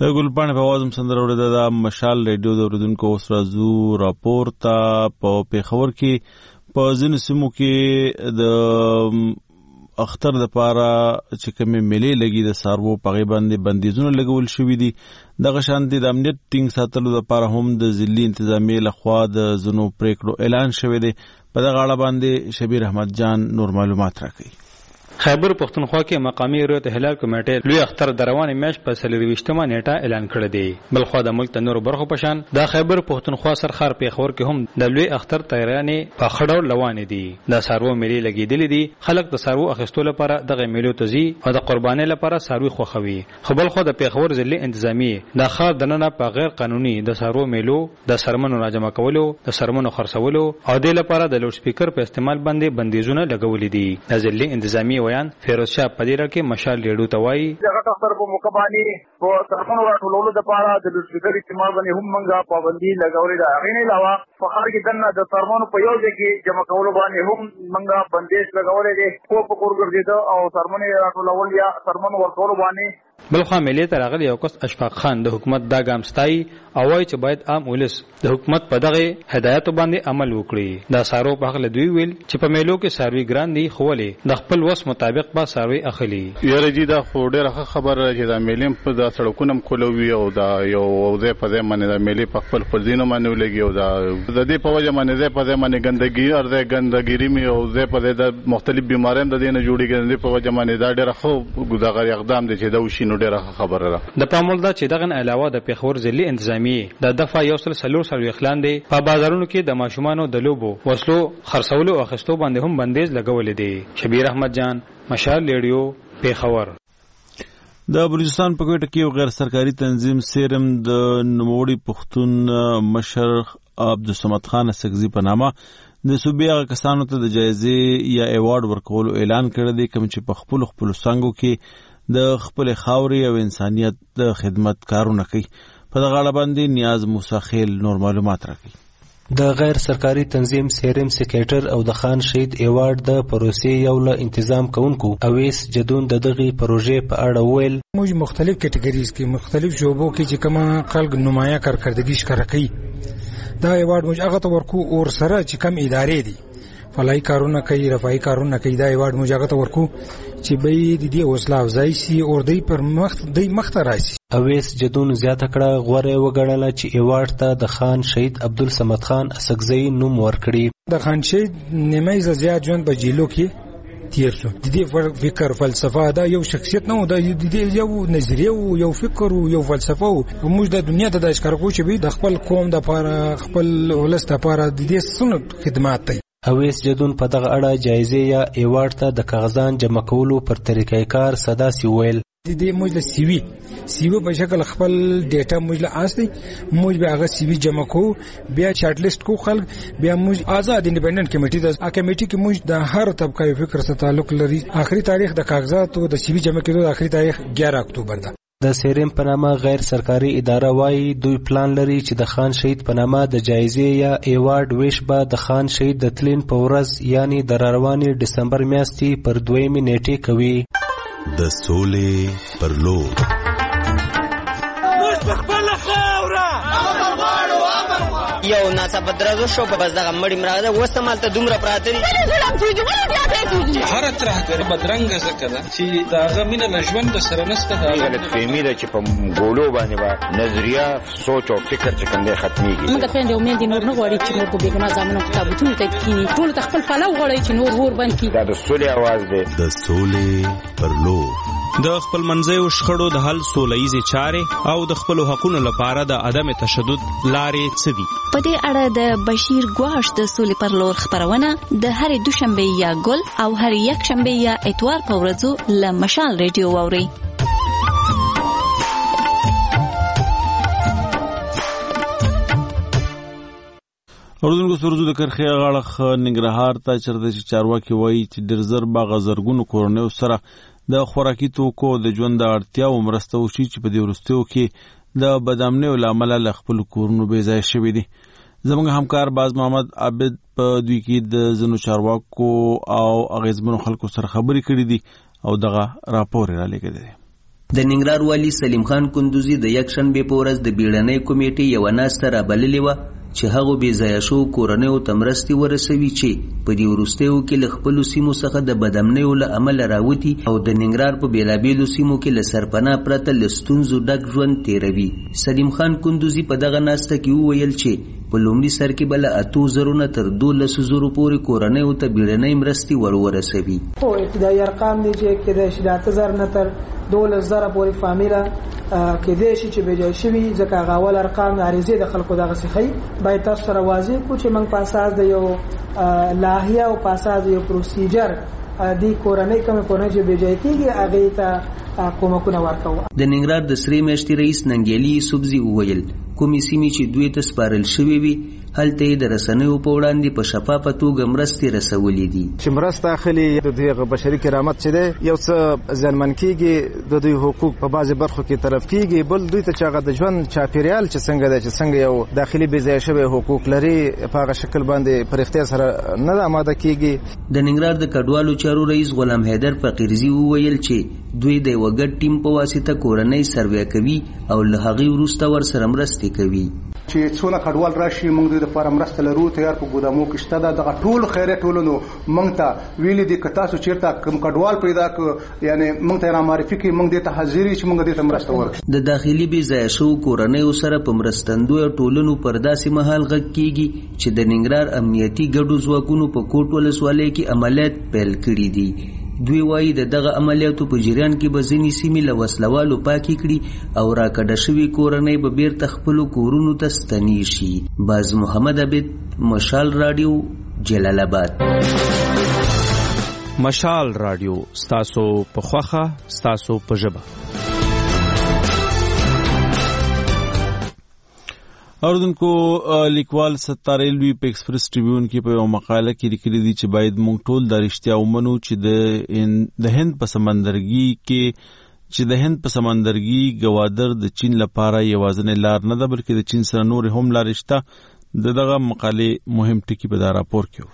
د ګلپاڼې په आवाज هم سندره اورېده. د مشال ریډیو د اوریدونکو اوس راځو راپور ته. په پیښور کې په ځینو سیمو کې د اختر د پاره چې کومې میلې لګي د سارو په غي باندې بندیزونه لګول شوې دي. دغه شانتي د امنیت ټینګ ساتلو لپاره هم د ضلعي انتظامیې لخوا د ځینو پریکړو اعلان شوی دی. په دغه اړه باندې شبیر احمد جان نور معلومات راکوي. خیبر پختونخوا کې مقامی رویت هلال کمیټې لوی اختر د روانې میاشت په 24مه نیټه اعلان کړی دی. بلخوا د ملک د نورو برخو په شان د خیبر پختونخوا سرخار پیښور کې هم د لوی اختر تیارانې په ښه ډول روانې دي. د سارو میلې لګېدلې دي. خلک د سارو اخیستو لپاره دغه میلو ته ځي او د قربانۍ لپاره ساروي خوښوي. خو بلخوا د پیښور ضلعي انتظامیې د ښار دننه په غیر قانوني د سارو میلو د سرمنو راجمع کولو، د سرمنو خرڅولو او د لپاره د لوډ سپیکر په استعمال باندې بندیزونه لګولې دي. د ضلعي انتظامیې ویان فیروز شاه پدیره کې مشال ریډو ته وایي دغه اختر په موقع باندې په سرمنو راټولولو لپاره د لوډ سپیکر استعمال باندې هم موږ پابندي لګولې ده. هغې نه علاوه په ښار کې دننه د سرمنو په یو ځای کې جمع کولو باندې هم موږ بندیز لګولې دی. کور په کور ګرځېده او سرمنې راټولول یا سرمنو ورکولو باندې. بلخوا میلې ته راغلی یو کس اشفاق خان د حکومت دا ګام ستایي او وایي چې باید عام ولس د حکومت په دغه هدایتو باندې عمل وکړي. دا سارو په هغه دوی ویل چې په میلو کې ساروي ګران دي خو ولې د خپل وس مطابق به ساروي اخلي. یاره جی دا خو ډېره خبره چې دا میلې په د سړکونو کولوي او دا یو ځای په ځای باندې دا میلې په خپل ځینو باندې ولګي او دا د دې په وجه باندې ځای په ځای باندې ګندګي ارزه ګندګيري می او ځای په ځای د مختلف بیماریان د دې نه جوړیږي. د په وجه باندې دا ډېره خو ګداغر اقدام دي چې دا وشي نو ډېره خبره ده. د پامول دا چې دغه علاوه د پیښور ضلعي انتظامیې د دفعه 140 اخلاندې په بازارونو کې د ماشومانو د لوبو وسلو خرڅولو او اخیستو باندې هم بندیز لګولې دي. شبیر احمد جان مشال ریډیو پیښور. د بلوچستان په کوټه کې یو غیر سرکاري تنظیم سیرم د نوموړي پښتون مشر عبدالصمد خان سکزي په نامه د صوبې هغه کسانو ته د جایزې یا ایوارډ ورکولو اعلان کړی دی کوم چې په خپلو څانګو کې د خپل خاورې او انسانیت د خدمت کارونه کوي. په دغه اړه باندې نیاز موسی خیل نور معلومات راکوي. د غیر سرکاري تنظیم سیرم سیکریټر او د خان شهید ایوارډ د پروسې یو له انتظام کوونکو اویس جدون د دغه پروژې په اړه ویل موږ مختلف کټګریز کې مختلف شعبو کې چې کومه خلک نمایاں کارکردګي ښکاره کوي دا ایوارډ موږ هغه ته ورکو اور سره چې کم ادارې دي فلاحي کارونه کوي رفاهي کارونه کوي دا ایوارډ موږ هغه ته ورکو چې به د دې حوصله افزایي سي او دوی پر مخ ته راشي. اویس جدون زیاته کړه غوره وګڼله چې ایوارډ ته د خان شهید عبدالصمد خان اسکزی نوم ورکړي. د خان شهید نیمه زیات ژوند په جیلو کې تیر شو. د دې فکر فلسفه دا یو شخصیت نه و دا یو نظریه او یو فکر او یو فلسفه او موږ د دنیا ته د اشکار کو چې د خپل قوم د لپاره خپل ولس د لپاره د دې سنت خدمات کوي. اویس جدون په دغه اړه جایزې یا ایوارډ ته د کاغذان جمع کولو پر طریقې کار صدا سی ویل د موږ د سی وی په شکل خپل ډیټا موږ له اصلي موږ به هغه سی وی جمع کو بیا چارت لیست کو خلک بیا موږ آزاد انډیپندنت کمیټې د کمیټې کې موږ د هر طبقه فکر سره تعلق لري. آخري تاریخ د کاغذاتو د سی وی جمع کېدو د آخري تاریخ 11 اکتوبر ده. د سیرم په نامه غیر سرکاري اداره وایي دوی پلان لري چې د خان شهید په نامه د جایزې یا ایوارډ ویش به د خان شهید د تلین په ورځ یعنی د راروانې ډسمبر میاشتې پر 2 نیټې کوي. د سولې پر لور یو ناڅاپه درزو شو په بس دغه مړی مراغله وسته مالته دومره پراته دي هر ترهګر بدرنګ زکه ده چې داغه مینه لژوند سره نسته دا غلط فهمي ده چې په ګولو باندې با نظریه سوچ او فکر چې کوم ختميږي. موږ ته د امید نور نه غواړي چې نور په بیګنا ځامنو کتابونه ته کینی ټول خپل پلاو غواړي چې نور ور باندې کی دا د سولې आवाज ده. د سولې پر لور د خپل منځیو شخړو د حل سولهییزې چارې او د خپلو حقونو لپاره د عدم تشدد لارې څه دي. په دې اړه د بشیر ګواش د سولې پر لور خبرونه د هرې دوشنبه یا ګل او هرې یکشنبه یا اتوار په ورځو له مشال ریډیو واورئ. اردوونکو سرزو د کرخې غاړه ننګرهار ته چرته چې چارواکي وایي چې ډېر زر باغ زرګونو کورنیو سره د خوراکي توکو د ژوند د اړتیاو مرسته وشي چې په دې وروستیو کې د بدامنیو له امله له خپلو کورونو بې ځایه شوي دي. زموږ همکار باز محمد عابد په دوی کې د ځینو چارواکو او اغیزمنو خلکو سره خبرې کړې دي او دغه راپور یې رالېږلی دی. د ننګرهار والي سلیم خان کندوزي د یکشنبه په ورځ د بیړنۍ کمیټې یو ناسته رابللې وه چې هغو بې ځایه شوو کورنیو ته مرستې ورسوي چې په دې وروستیو کې له خپلو سیمو څخه د بدامنیو له امله راوتي او د ننګرهار په بېلابېلو سیمو کې له سرپناه پرته له ستونزو ډک ژوند تېروي. سلیم خان کندوزي په دغه ناسته کې وویل چې په لومړي سر کې به له 8,000 نه تر 12,000 پورې کورنیو ته بیړنۍ مرستې ورورسوي. خو ابتدایي ارقام دي چې کېدای شي د 8,000 نه تر 12,000 پورې فامیله کېدای شي چې بې ځای شوي، ځکه هغه اول ارقام د عریضې د خلکو دغسې ښیي. باید تاسو سره واضح کړو چې موږ په اساس د یو لایحه او په اساس د یو پروسیجر د کورنۍ کومې کورنۍ چې بې ځای کېږي هغې ته کومکونه ورکوو. د ننګرهار د سرې میاشتې رئیس ننګیالي یوسفزي وویل کومې سیمې چې دوی ته سپارل شوې وي هلته یې د رسنیو په وړاندې په شفافه توګه مرستې رسولې دي. چې مرسته اخلي د دوی بشري کرامت چې دی یو څه زیانمن کېږي، د دوی حقوق په بعضې برخو کې طرف کېږي، بل دوی ته چې هغه د ژوند چاپېریال چې څنګه دی چې څنګه یو داخلي بې ځایه شوی حقوق لري په هغه شکل باندې په رښتیا سره نه ده اماده کېږي. د ننګرهار د کډوالو چارو رئیس غلام حیدر فقیرزي وویل چې دوی د یوه ګډ ټیم په واسطه کورنۍ سروې کوي او له هغې وروسته ورسره مرستې کوي. چې څونه کډوال راشي موږ دوی لپاره مرسته لرو، تیار په ګودامو کې شته ده. دغه ټول خیریه ټولنو موږ ته ویلي دي که تاسو چېرته کوم کډوال پیدا کړو یعنې موږ ته یې رامعرفي کړي، موږ دې ته حاضر یو چې موږ دې ته مرسته ورکړو. د داخلي بې ځایه شوو کورنیو سره په مرستندویو ټولنو پر داسې مهال غږ کېږي چې د ننګرهار امنیتي ګډو ځواکونو په کوټ ولسوالۍ کې عملیات پیل کړي دي. دوی وایي د دغه عملیاتو په جریان کې به ځینې سیمې له وسلوالو پاکې کړي او راکډه شوي کورنۍ به بیرته خپلو کورونو ته ستنې شي. باز محمد عبید، مشال راډیو، جلال آباد. مشال راډیو ستاسو په خوښه ستاسو په ژبه. اوردونکو لیکوال ستار ایلوی په ایکسپریس ټریبیون کې په یو مقاله کې لیکلي دي چې باید موږ ټول د رښتیا ومنو چې د هند په سمندرګي ګوادر د چین لپاره یوازینۍ لار نه ده بلکې د چین سره نور هم لارې شته. دغه مقالې مهم ټکي په دا راپور کې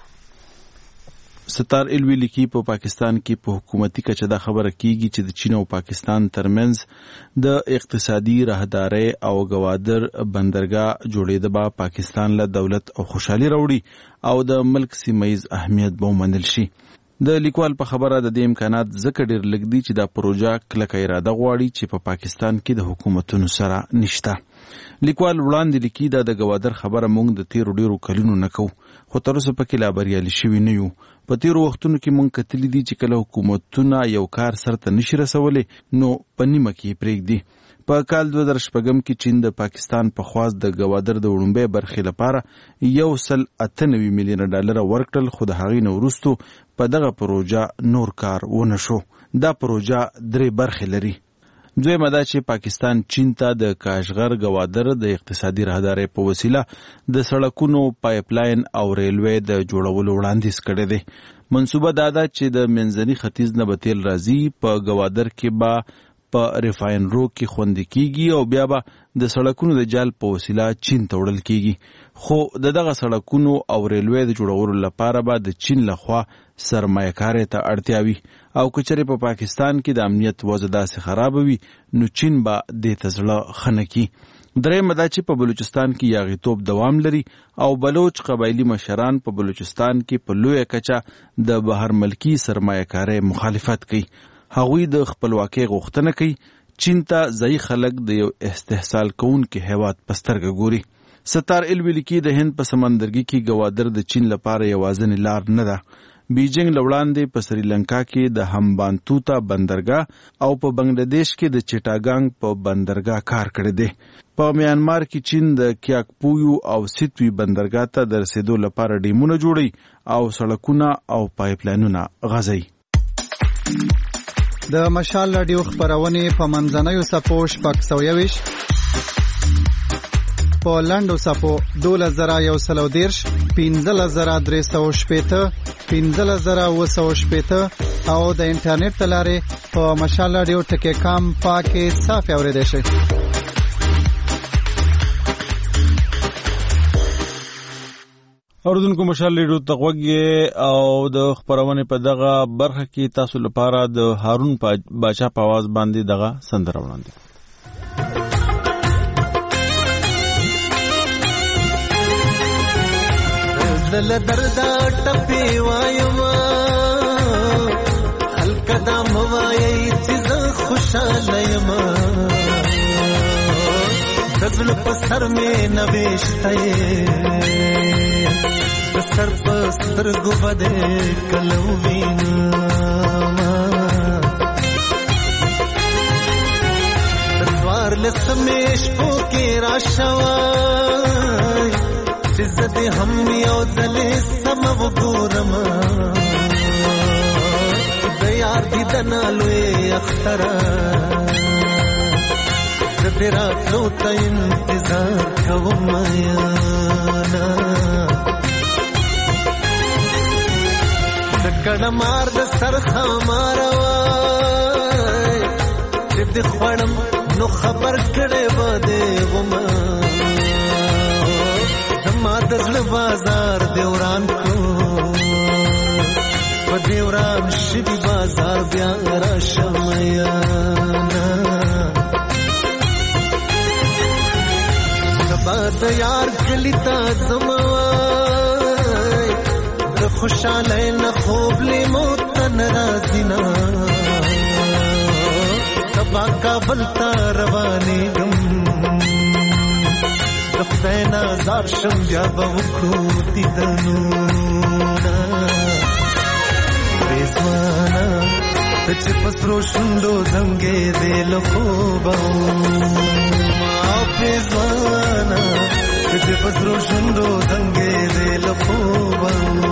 ستار ایلوی لیکي په پاکستان کې په حکومتي کچه دا خبره کیږي چې د چین او پاکستان ترمنځ د اقتصادي راهدارۍ او ګوادر بندرګاه جوړېده به پاکستان له دولت او خوشحالي راوړي او د ملک سیمه‌ییز اهمیت به ومنل شي. د لیکوال په خبره د دې امکانات ځکه ډېر لږ دي چې دا پروژه کلکه اراده غواړي چې په پاکستان کې د حکومتونو سره نشته. لیکوال وړاندې لیکي دا د ګوادر خبره موږ د تیرو ډېرو کلونو نه کوو، خو تر اوسه پکې لا بریالي شوي نه یو. په تیرو وختونو کې موږ کتلي دي چې کله حکومتونه یو کار سرته نشي رسولی نو په نیمه کې یې پرېږدي. په کال 2006 کې چین د پاکستان په خواست د ګوادر د وړومبۍ برخې لپاره $198 میلیون ورکړل، خو د هغې نه وروستو په دغه پروژه نور کار ونه شو. دا پروژه 3 برخې لري. دویمه دا چې پاکستان چین ته د کاشغر ګوادر د اقتصادي راهدارۍ په وسیله د سړکونو، پایپ لاین او ریلوی د جوړولو وړاندیز کړی دی. منصوبه دا ده چې د منځني ختیځ نه به تیل راځي، په ګوادر کې به په ریفاینرو کې خوندي کیږي او بیا به د سړکونو د جال په وسیله چین ته وړل کیږي. خو د دغه سړکونو او ریلوی د جوړولو لپاره به د چین لخوا سرمایه‌کارۍ ته اړتیا وي او که چېرې په پاکستان کې د امنیت وضع داسې خرابه وي نو چین به دې ته زړه ښه نه کړي. درېیمه دا چې په بلوچستان کې یاغیتوب دوام لري او بلوچ قبایلي مشران په بلوچستان کې په لویه کچه د بهر ملکي سرمایه‌کارۍ مخالفت کوي. هغوی د خپلواکۍ غوښتنه کوي. چین ته ځایي خلک د یو استحصال کوونکي هیواد په سترګه ګوري. ستار ایلوی لیکي د هند په سمندرګي کې ګوادر د چین لپاره یوازینۍ لار نه ده. بیجینګ له وړاندې په سریلنکا کې د همبانتوتا بندرګاه او په بنگلادیش کې د چټاګانګ په بندرګاه کار کړی دی. په میانمار کې چین د کیاکپویو او سیتوي بندرګاه ته د رسیدو لپاره ډیمونه جوړي او سړکونه او پایپ لاینونه غځوي. د مشال راډیو خبرونه په منځنوي سپو شپږ 120 په لنډو سپو 2130 15380 15980 او د انټرنیټ تلاره په مشال راډیو ټکی کام پاکه صاف اوریدل شي. اوردونکو مشال ریډیو تغوږ او د خبرونه په دغه برخه کې تاسو لپاره د هارون باچا په आवाज باندې دغه سندره وړاندې. دل دردا ټپي وایم خلک دا موایي چې خوشاله یم دزل په سر مې نوښتې سر په سترګو باندې کلو وینم دوار لسمې شپو کې راشوي چې زه هم یو ځلې سم وګورم د یار دیدن لوی اختر تیرا تو ته انتظار کوم یانا دکړه مار د سرخه ماروي چې د خوړم نو خبر کړي بده وما زما د زړه بازار دیوران کو په دیوران شي بازار بیا را شمایانا باد یار کلیتا زموای د خوشاله نه خوب لیمو تن رازینا سبا کابل تا رواني غم د خدای نازار شم بیا به وکړو دیدنو ریزوانا چې پسرو شوندو زنګې دې له خوبه پیزوانا کتی پسرو شندو دنگے دے لخوبا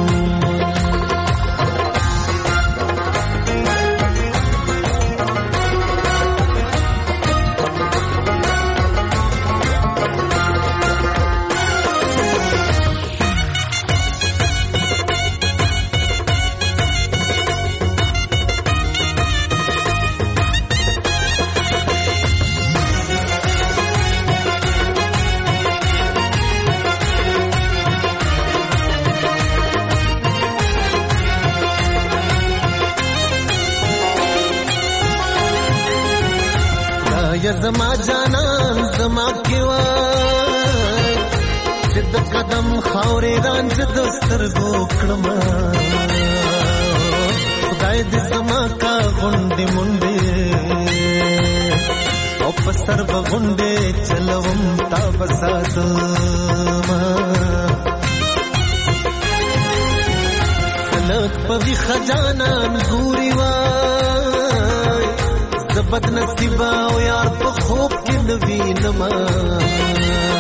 زما جانان زما کیوا د قدم خاورې رانج د سترګو کړم خدای دې زما کا غونډې مونډې او په سر بغونډې چلوم تا بساتما خلک په وی خجانان ګوري وای زبد نصیبا او یار په خوب کې نوینما